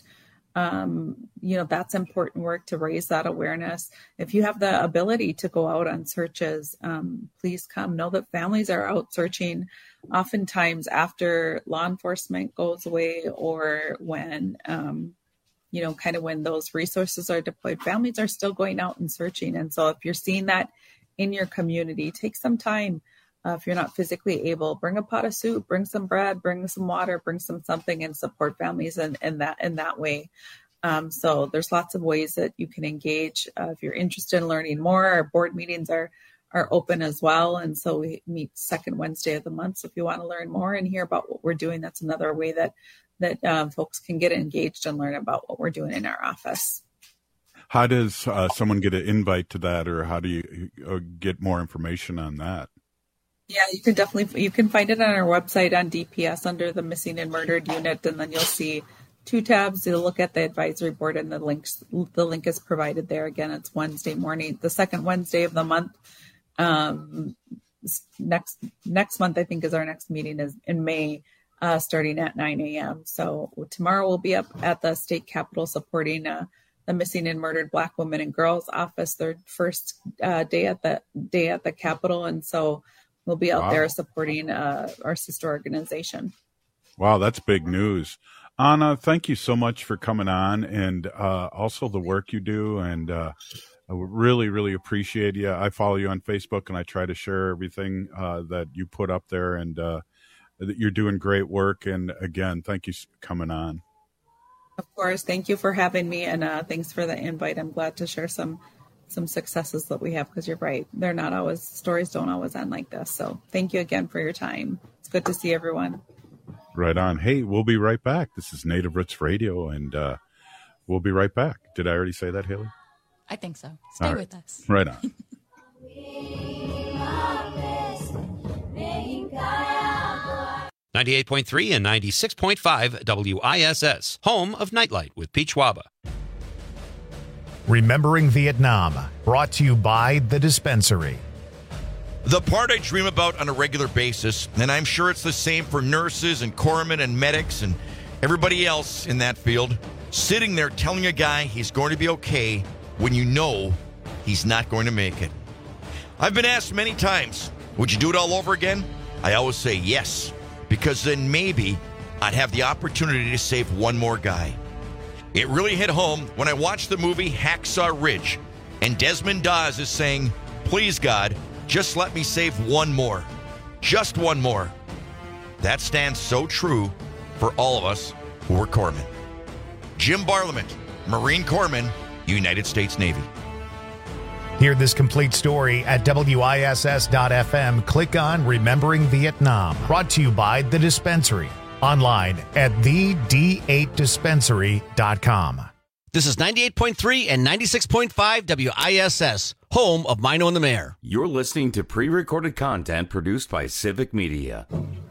Um, you know, that's important work to raise that awareness. If you have the ability to go out on searches, um, please come. Know that families are out searching oftentimes after law enforcement goes away or when, um, you know, kind of when those resources are deployed, families are still going out and searching. And so if you're seeing that in your community, take some time. Uh, if you're not physically able, bring a pot of soup, bring some bread, bring some water, bring some something and support families in, in that in that way. Um, so there's lots of ways that you can engage. Uh, if you're interested in learning more, our board meetings are are open as well. And so we meet second Wednesday of the month. So if you want to learn more and hear about what we're doing, that's another way that, that um, folks can get engaged and learn about what we're doing in our office. How does uh, someone get an invite to that, or how do you uh, get more information on that? Yeah, you can definitely, you can find it on our website on D P S under the missing and murdered unit. And then you'll see two tabs. You'll look at the advisory board and the links, the link is provided there. Again, it's Wednesday morning, the second Wednesday of the month. Um, next, next month, I think is our next meeting is in May, uh, starting at nine a.m. So tomorrow we'll be up at the state capitol supporting, uh, the missing and murdered Black women and girls office, their first, uh, day at the day at the Capitol. And so we'll be out wow. there supporting uh, our sister organization. Wow, that's big news. Anna, thank you so much for coming on, and uh, also the work you do. And uh, I really, really appreciate you. I follow you on Facebook, and I try to share everything uh, that you put up there. And uh, you're doing great work. And again, thank you for coming on. Of course. Thank you for having me, and uh, thanks for the invite. I'm glad to share some some successes that we have, because you're right. They're not always, stories don't always end like this. So thank you again for your time. It's good to see everyone. Right on. Hey, we'll be right back. This is Native Roots Radio, and uh, we'll be right back. Did I already say that, Haley? I think so. Stay right. with us. Right on. ninety-eight point three and ninety-six point five W I S S, home of Nightlight with Peach Waba. Remembering Vietnam, brought to you by The Dispensary. The part I dream about on a regular basis, and I'm sure it's the same for nurses and corpsmen and medics and everybody else in that field, sitting there telling a guy he's going to be okay when you know he's not going to make it. I've been asked many times, would you do it all over again? I always say yes, because then maybe I'd have the opportunity to save one more guy. It really hit home when I watched the movie Hacksaw Ridge, and Desmond Dawes is saying, please, God, just let me save one more. Just one more. That stands so true for all of us who are corpsmen. Jim Barlament, Marine Corpsman, United States Navy. Hear this complete story at W I S S dot F M. Click on Remembering Vietnam. Brought to you by The Dispensary. Online at the D eight dispensary dot com. This is ninety-eight point three and ninety-six point five W I S S, home of Mino and the Mayor. You're listening to pre-recorded content produced by Civic Media.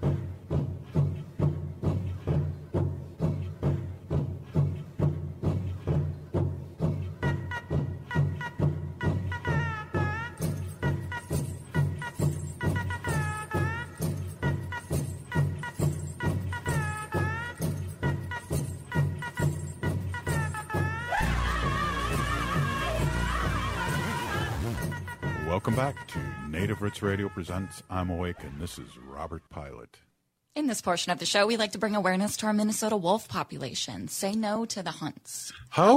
Welcome back to Native Roots Radio presents I'm Awake, and this is Robert Pilot. In this portion of the show, we like to bring awareness to our Minnesota wolf population. Say no to the hunts. How?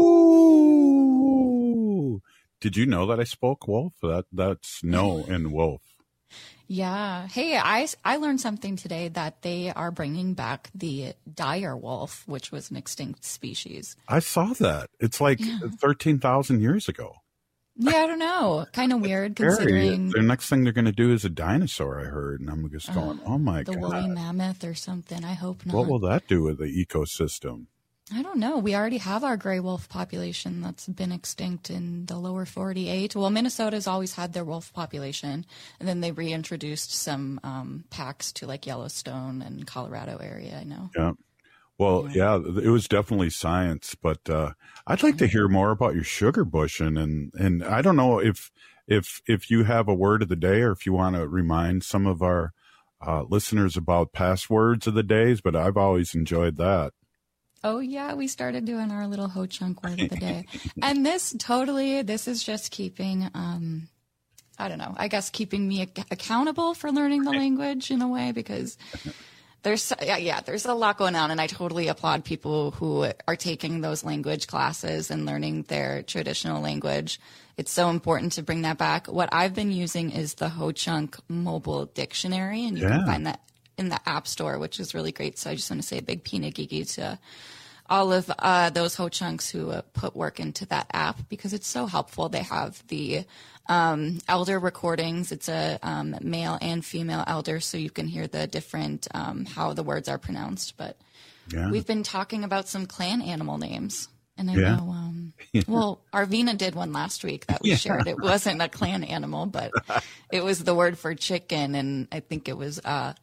Did you know that I spoke wolf? That That's no in wolf. Yeah. Hey, I, I learned something today that they are bringing back the dire wolf, which was an extinct species. I saw that. It's like yeah. thirteen thousand years ago. Yeah, I don't know. Kind of weird Scary. considering The next thing they're going to do is a dinosaur, I heard. And I'm just going, uh, oh, my the God. woolly mammoth or something. I hope not. What will that do with the ecosystem? I don't know. We already have our gray wolf population that's been extinct in the lower forty-eight. Well, Minnesota's always had their wolf population, and then they reintroduced some um, packs to like Yellowstone and Colorado area, I know. Yeah. Well, yeah, it was definitely science, but uh, I'd like to hear more about your sugar bushing, and and I don't know if if if you have a word of the day, or if you want to remind some of our uh, listeners about past words of the days, but I've always enjoyed that. Oh, yeah, we started doing our little Ho Chunk word of the day. And this totally, this is just keeping, um, I don't know, I guess keeping me ac- accountable for learning the language in a way, because there's, yeah, yeah, there's a lot going on. And I totally applaud people who are taking those language classes and learning their traditional language. It's so important to bring that back. What I've been using is the Ho Chunk mobile dictionary, and you Yeah. can find that in the App Store, which is really great. So I just want to say a big peanut gigi to all of uh, those Ho Chunks who uh, put work into that app, because it's so helpful. They have the um, elder recordings. It's a um, male and female elder, so you can hear the different, um, how the words are pronounced. But Yeah. we've been talking about some clan animal names. And I Yeah. know, um, well, Arvina did one last week that we Yeah. shared. It wasn't a clan animal, but it was the word for chicken. And I think it was uh,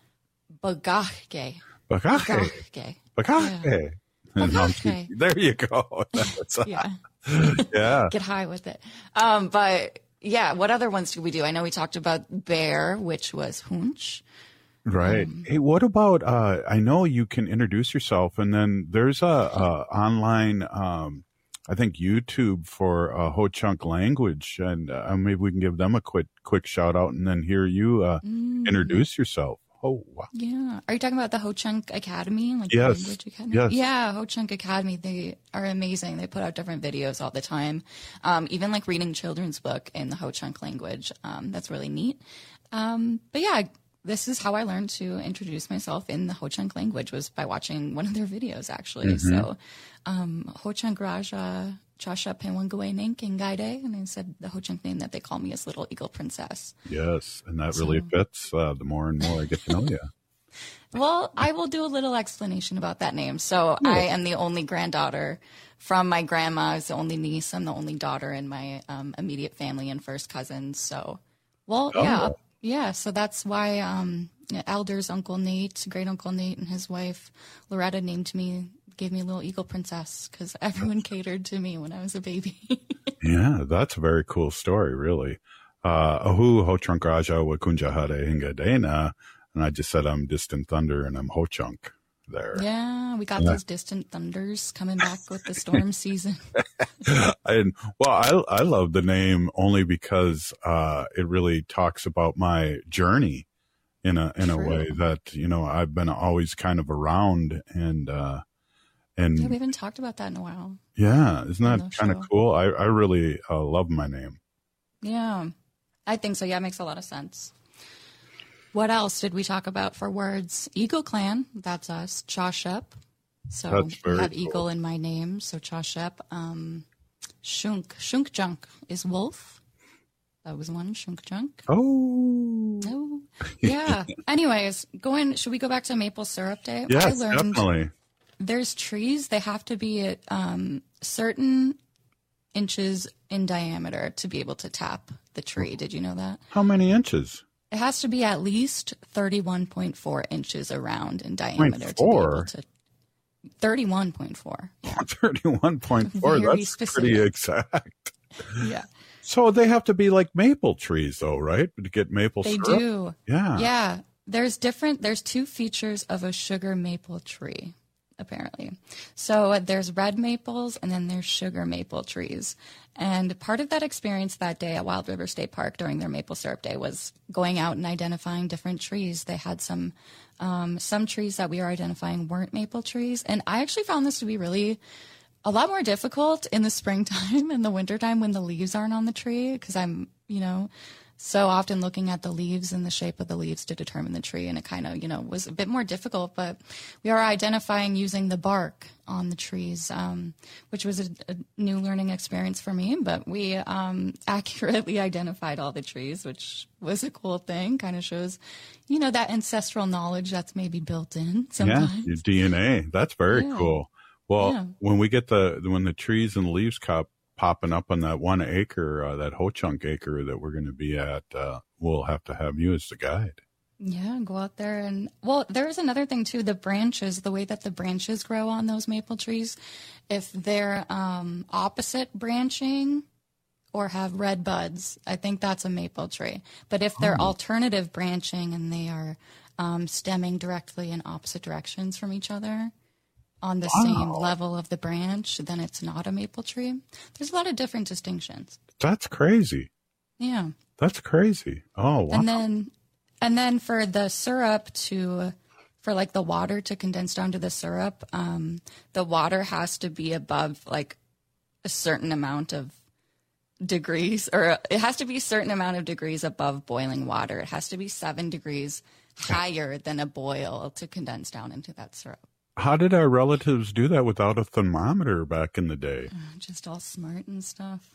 bagahge. Bagahge. Bagahge. Bagahge. And I'll keep- There you go. That's, Yeah. yeah. Get high with it. Um, but yeah, what other ones did we do? I know we talked about bear, which was hunch. Right. Hey, what about, uh, I know you can introduce yourself, and then there's a, a online, um, I think YouTube for uh, Ho Chunk language, and uh, maybe we can give them a quick, quick shout out and then hear you uh, Mm. introduce yourself. Oh, wow. Yeah. Are you talking about the Ho Chunk Academy? Like the Yes. language academy? Yes. Yeah, Ho Chunk Academy. They are amazing. They put out different videos all the time. Um, even like reading children's book in the Ho Chunk language. Um, that's really neat. Um, but yeah, this is how I learned to introduce myself in the Ho Chunk language, was by watching one of their videos, actually. Mhm. So, um, Ho Chunk Raja Chasha Pewangwe Nanking Gaide, and I said the Ho Chunk name that they call me is Little Eagle Princess. Yes. And that really fits uh, the more and more I get to know you. Well, I will do a little explanation about that name. So I am the only granddaughter from my grandma. I was the only niece. I'm the only daughter in my um, immediate family and first cousins. So, well, Oh. yeah, yeah. So that's why um, elders, Uncle Nate, great Uncle Nate, and his wife Loretta named me, gave me a Little Eagle Princess, because everyone catered to me when I was a baby. Yeah, that's a very cool story, really. Uh, Ahu Ho Chunk Raja Wakunja Hare Hinga Dana. And I just said I'm Distant Thunder and I'm Ho Chunk there. Yeah, we got Yeah. those distant thunders coming back with the storm season. And well, I I love the name only because uh, it really talks about my journey in a in a True. way that, you know, I've been always kind of around, and uh, and Yeah, we haven't talked about that in a while. yeah, isn't on that the kind of show. cool? I I really uh, love my name. Yeah, I think so. Yeah, it makes a lot of sense. What else did we talk about for words? Eagle Clan, that's us. Chashep. So That's very I have cool. Eagle in my name, so Chashep. Um, Shunk. Shunk Junk is wolf. That was one, Shunk Junk. Oh. Oh. Yeah. Anyways, going, should we go back to maple syrup day? I Yes, learned definitely. there's trees, they have to be at um, certain inches in diameter to be able to tap the tree. Did you know that? How many inches? It has to be at least thirty-one point four inches around in diameter to be four? able to. thirty-one point four. thirty-one point four. Very That's specific. pretty exact. Yeah. So they have to be like maple trees, though, right? To get maple They syrup? do. Yeah. Yeah. There's different, there's two features of a sugar maple tree, apparently. So uh, there's red maples and then there's sugar maple trees. And part of that experience that day at Wild River State Park during their maple syrup day was going out and identifying different trees. They had some, um, some trees that we were identifying weren't maple trees. And I actually found this to be really a lot more difficult in the springtime and the wintertime when the leaves aren't on the tree, because I'm, you know, so often looking at the leaves and the shape of the leaves to determine the tree, and it kind of, you know, was a bit more difficult, but we are identifying using the bark on the trees, um, which was a, a new learning experience for me, but we um, accurately identified all the trees, which was a cool thing. Kind of shows, you know, that ancestral knowledge that's maybe built in sometimes. Yeah, your D N A. That's very Yeah. cool. Well, Yeah. when we get the, when the trees and leaves cop popping up on that one acre, uh, that Ho Chunk acre that we're going to be at, uh, we'll have to have you as the guide. Yeah, go out there and, well, there's another thing too, the branches, the way that the branches grow on those maple trees, if they're um, opposite branching or have red buds, I think that's a maple tree. But if they're Oh. alternative branching and they are um, stemming directly in opposite directions from each other on the same Wow. level of the branch, then it's not a maple tree. There's a lot of different distinctions. That's crazy. Yeah. That's crazy. Oh, wow. And then, and then for the syrup to, for like the water to condense down to the syrup, um, the water has to be above like a certain amount of degrees, or it has to be a certain amount of degrees above boiling water. It has to be seven degrees higher than a boil to condense down into that syrup. How did our relatives do that without a thermometer back in the day? Just all smart and stuff.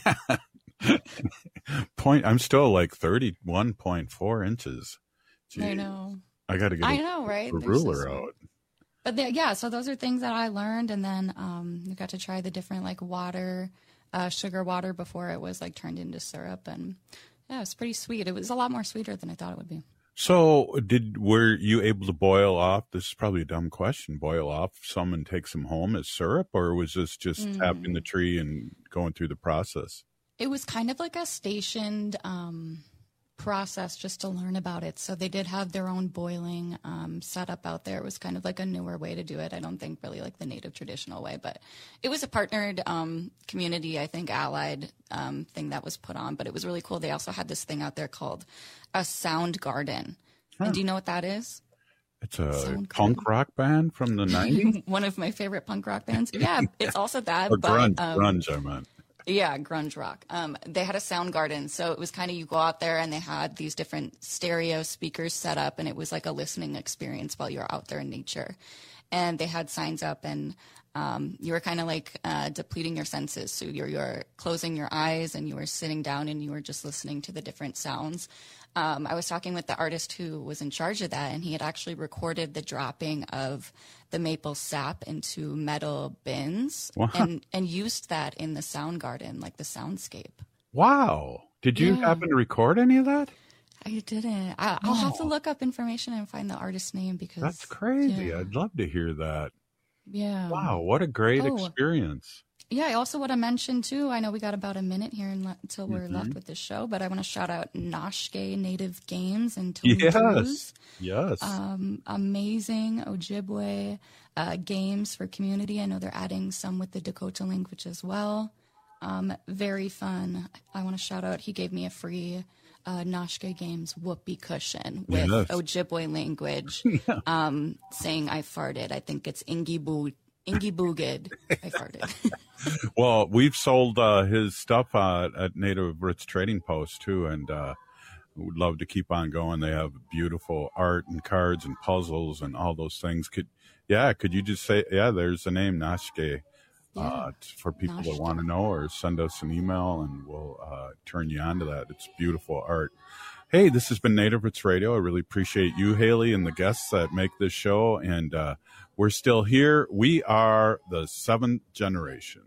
Point. I'm still like thirty-one point four inches. I Gee, know. I got to get I a, know, right? a They're so ruler smart. out. But the, yeah, so those are things that I learned, and then um, we got to try the different like water, uh, sugar water before it was like turned into syrup, and yeah, it was pretty sweet. It was a lot more sweeter than I thought it would be. So, did were you able to boil off? This is probably a dumb question. Boil off some and take some home as syrup, or was this just Mm. tapping the tree and going through the process? It was kind of like a stationed um, process just to learn about it. So they did have their own boiling um, setup out there. It was kind of like a newer way to do it. I don't think really like the native traditional way, but it was a partnered um, community, I think, allied um, thing that was put on. But it was really cool. They also had this thing out there called a sound garden. Huh. And do you know what that is? It's a Sound punk rock band from the nineties? One of my favorite punk rock bands. Yeah, it's also that. Or but, grunge, um, grunge, I meant. Yeah, grunge rock. Um, they had a sound garden, so it was kind of you go out there and they had these different stereo speakers set up, and it was like a listening experience while you're out there in nature. And they had signs up, and um, you were kind of like uh, depleting your senses. So you're you're closing your eyes, and you were sitting down, and you were just listening to the different sounds. Um, I was talking with the artist who was in charge of that, and he had actually recorded the dropping of the maple sap into metal bins Wow. and, and used that in the sound garden, like the soundscape. Wow. Did you Yeah. happen to record any of that? I didn't. I, I'll have to look up information and find the artist's name because That's crazy. Yeah. I'd love to hear that. yeah. Wow, what a great Oh. experience. Yeah, I also want to mention, too, I know we got about a minute here in le- until we're Mhm. left with this show, but I want to shout out Noshke Native Games and Tony Yes. Cruz. Yes. Um, amazing Ojibwe uh, games for community. I know they're adding some with the Dakota language as well. Um, very fun. I want to shout out, he gave me a free uh, Noshke Games whoopee cushion with Yes. Ojibwe language um, saying I farted. I think it's Ingibu. Ingy Boogid. I farted. Well, we've sold uh, his stuff uh, at Native Roots Trading Post, too, and uh, would love to keep on going. They have beautiful art and cards and puzzles and all those things. Could Yeah, could you just say, yeah, there's the name, Noshke, uh, t- for people that Noshke. want to know, or send us an email, and we'll uh, turn you on to that. It's beautiful art. Hey, this has been Native Roots Radio. I really appreciate you, Haley, and the guests that make this show, and uh, we're still here. We are the seventh generation.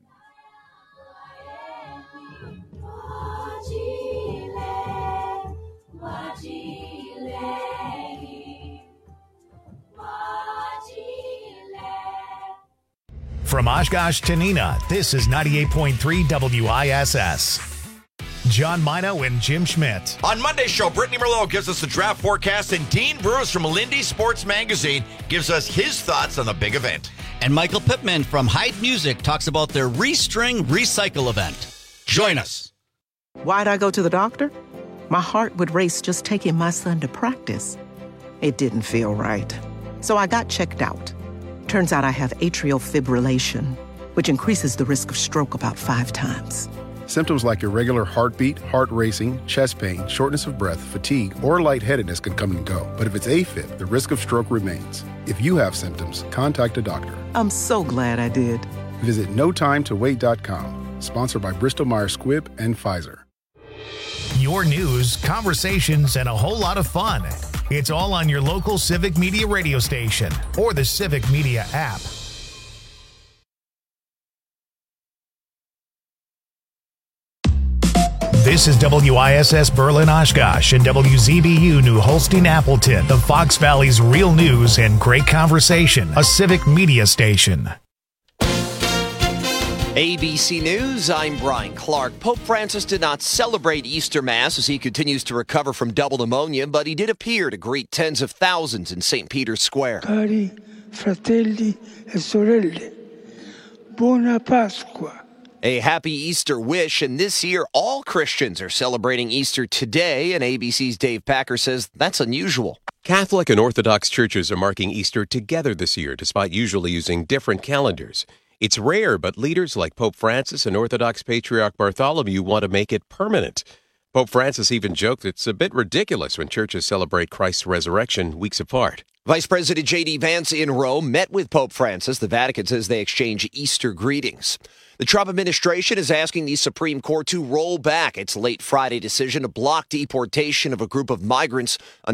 From Oshkosh to Neenah, this is ninety-eight point three W I S S. John Mino and Jim Schmidt. On Monday's show, Brittany Merlot gives us the draft forecast, and Dean Bruce from Lindy Sports Magazine gives us his thoughts on the big event. And Michael Pittman from Hyde Music talks about their Restring Recycle event. Join us. Why'd I go to the doctor? My heart would race just taking my son to practice. It didn't feel right. So I got checked out. Turns out I have atrial fibrillation, which increases the risk of stroke about five times. Symptoms like irregular heartbeat, heart racing, chest pain, shortness of breath, fatigue, or lightheadedness can come and go. But if it's AFib, the risk of stroke remains. If you have symptoms, contact a doctor. I'm so glad I did. Visit no time to wait dot com. Sponsored by Bristol Myers Squibb and Pfizer. Your news, conversations, and a whole lot of fun. It's all on your local Civic Media radio station or the Civic Media app. This is W I S S Berlin Oshkosh and W Z B U New Holstein Appleton, the Fox Valley's real news and great conversation, a Civic Media station. A B C News, I'm Brian Clark. Pope Francis did not celebrate Easter Mass as he continues to recover from double pneumonia, but he did appear to greet tens of thousands in Saint Peter's Square. Cari fratelli e sorelle, buona Pasqua. A happy Easter wish, and this year all Christians are celebrating Easter today, and A B C's Dave Packer says that's unusual. Catholic and Orthodox churches are marking Easter together this year, despite usually using different calendars. It's rare, but leaders like Pope Francis and Orthodox Patriarch Bartholomew want to make it permanent. Pope Francis even joked it's a bit ridiculous when churches celebrate Christ's resurrection weeks apart. Vice President J D Vance in Rome met with Pope Francis. The Vatican says they exchanged Easter greetings. The Trump administration is asking the Supreme Court to roll back its late Friday decision to block deportation of a group of migrants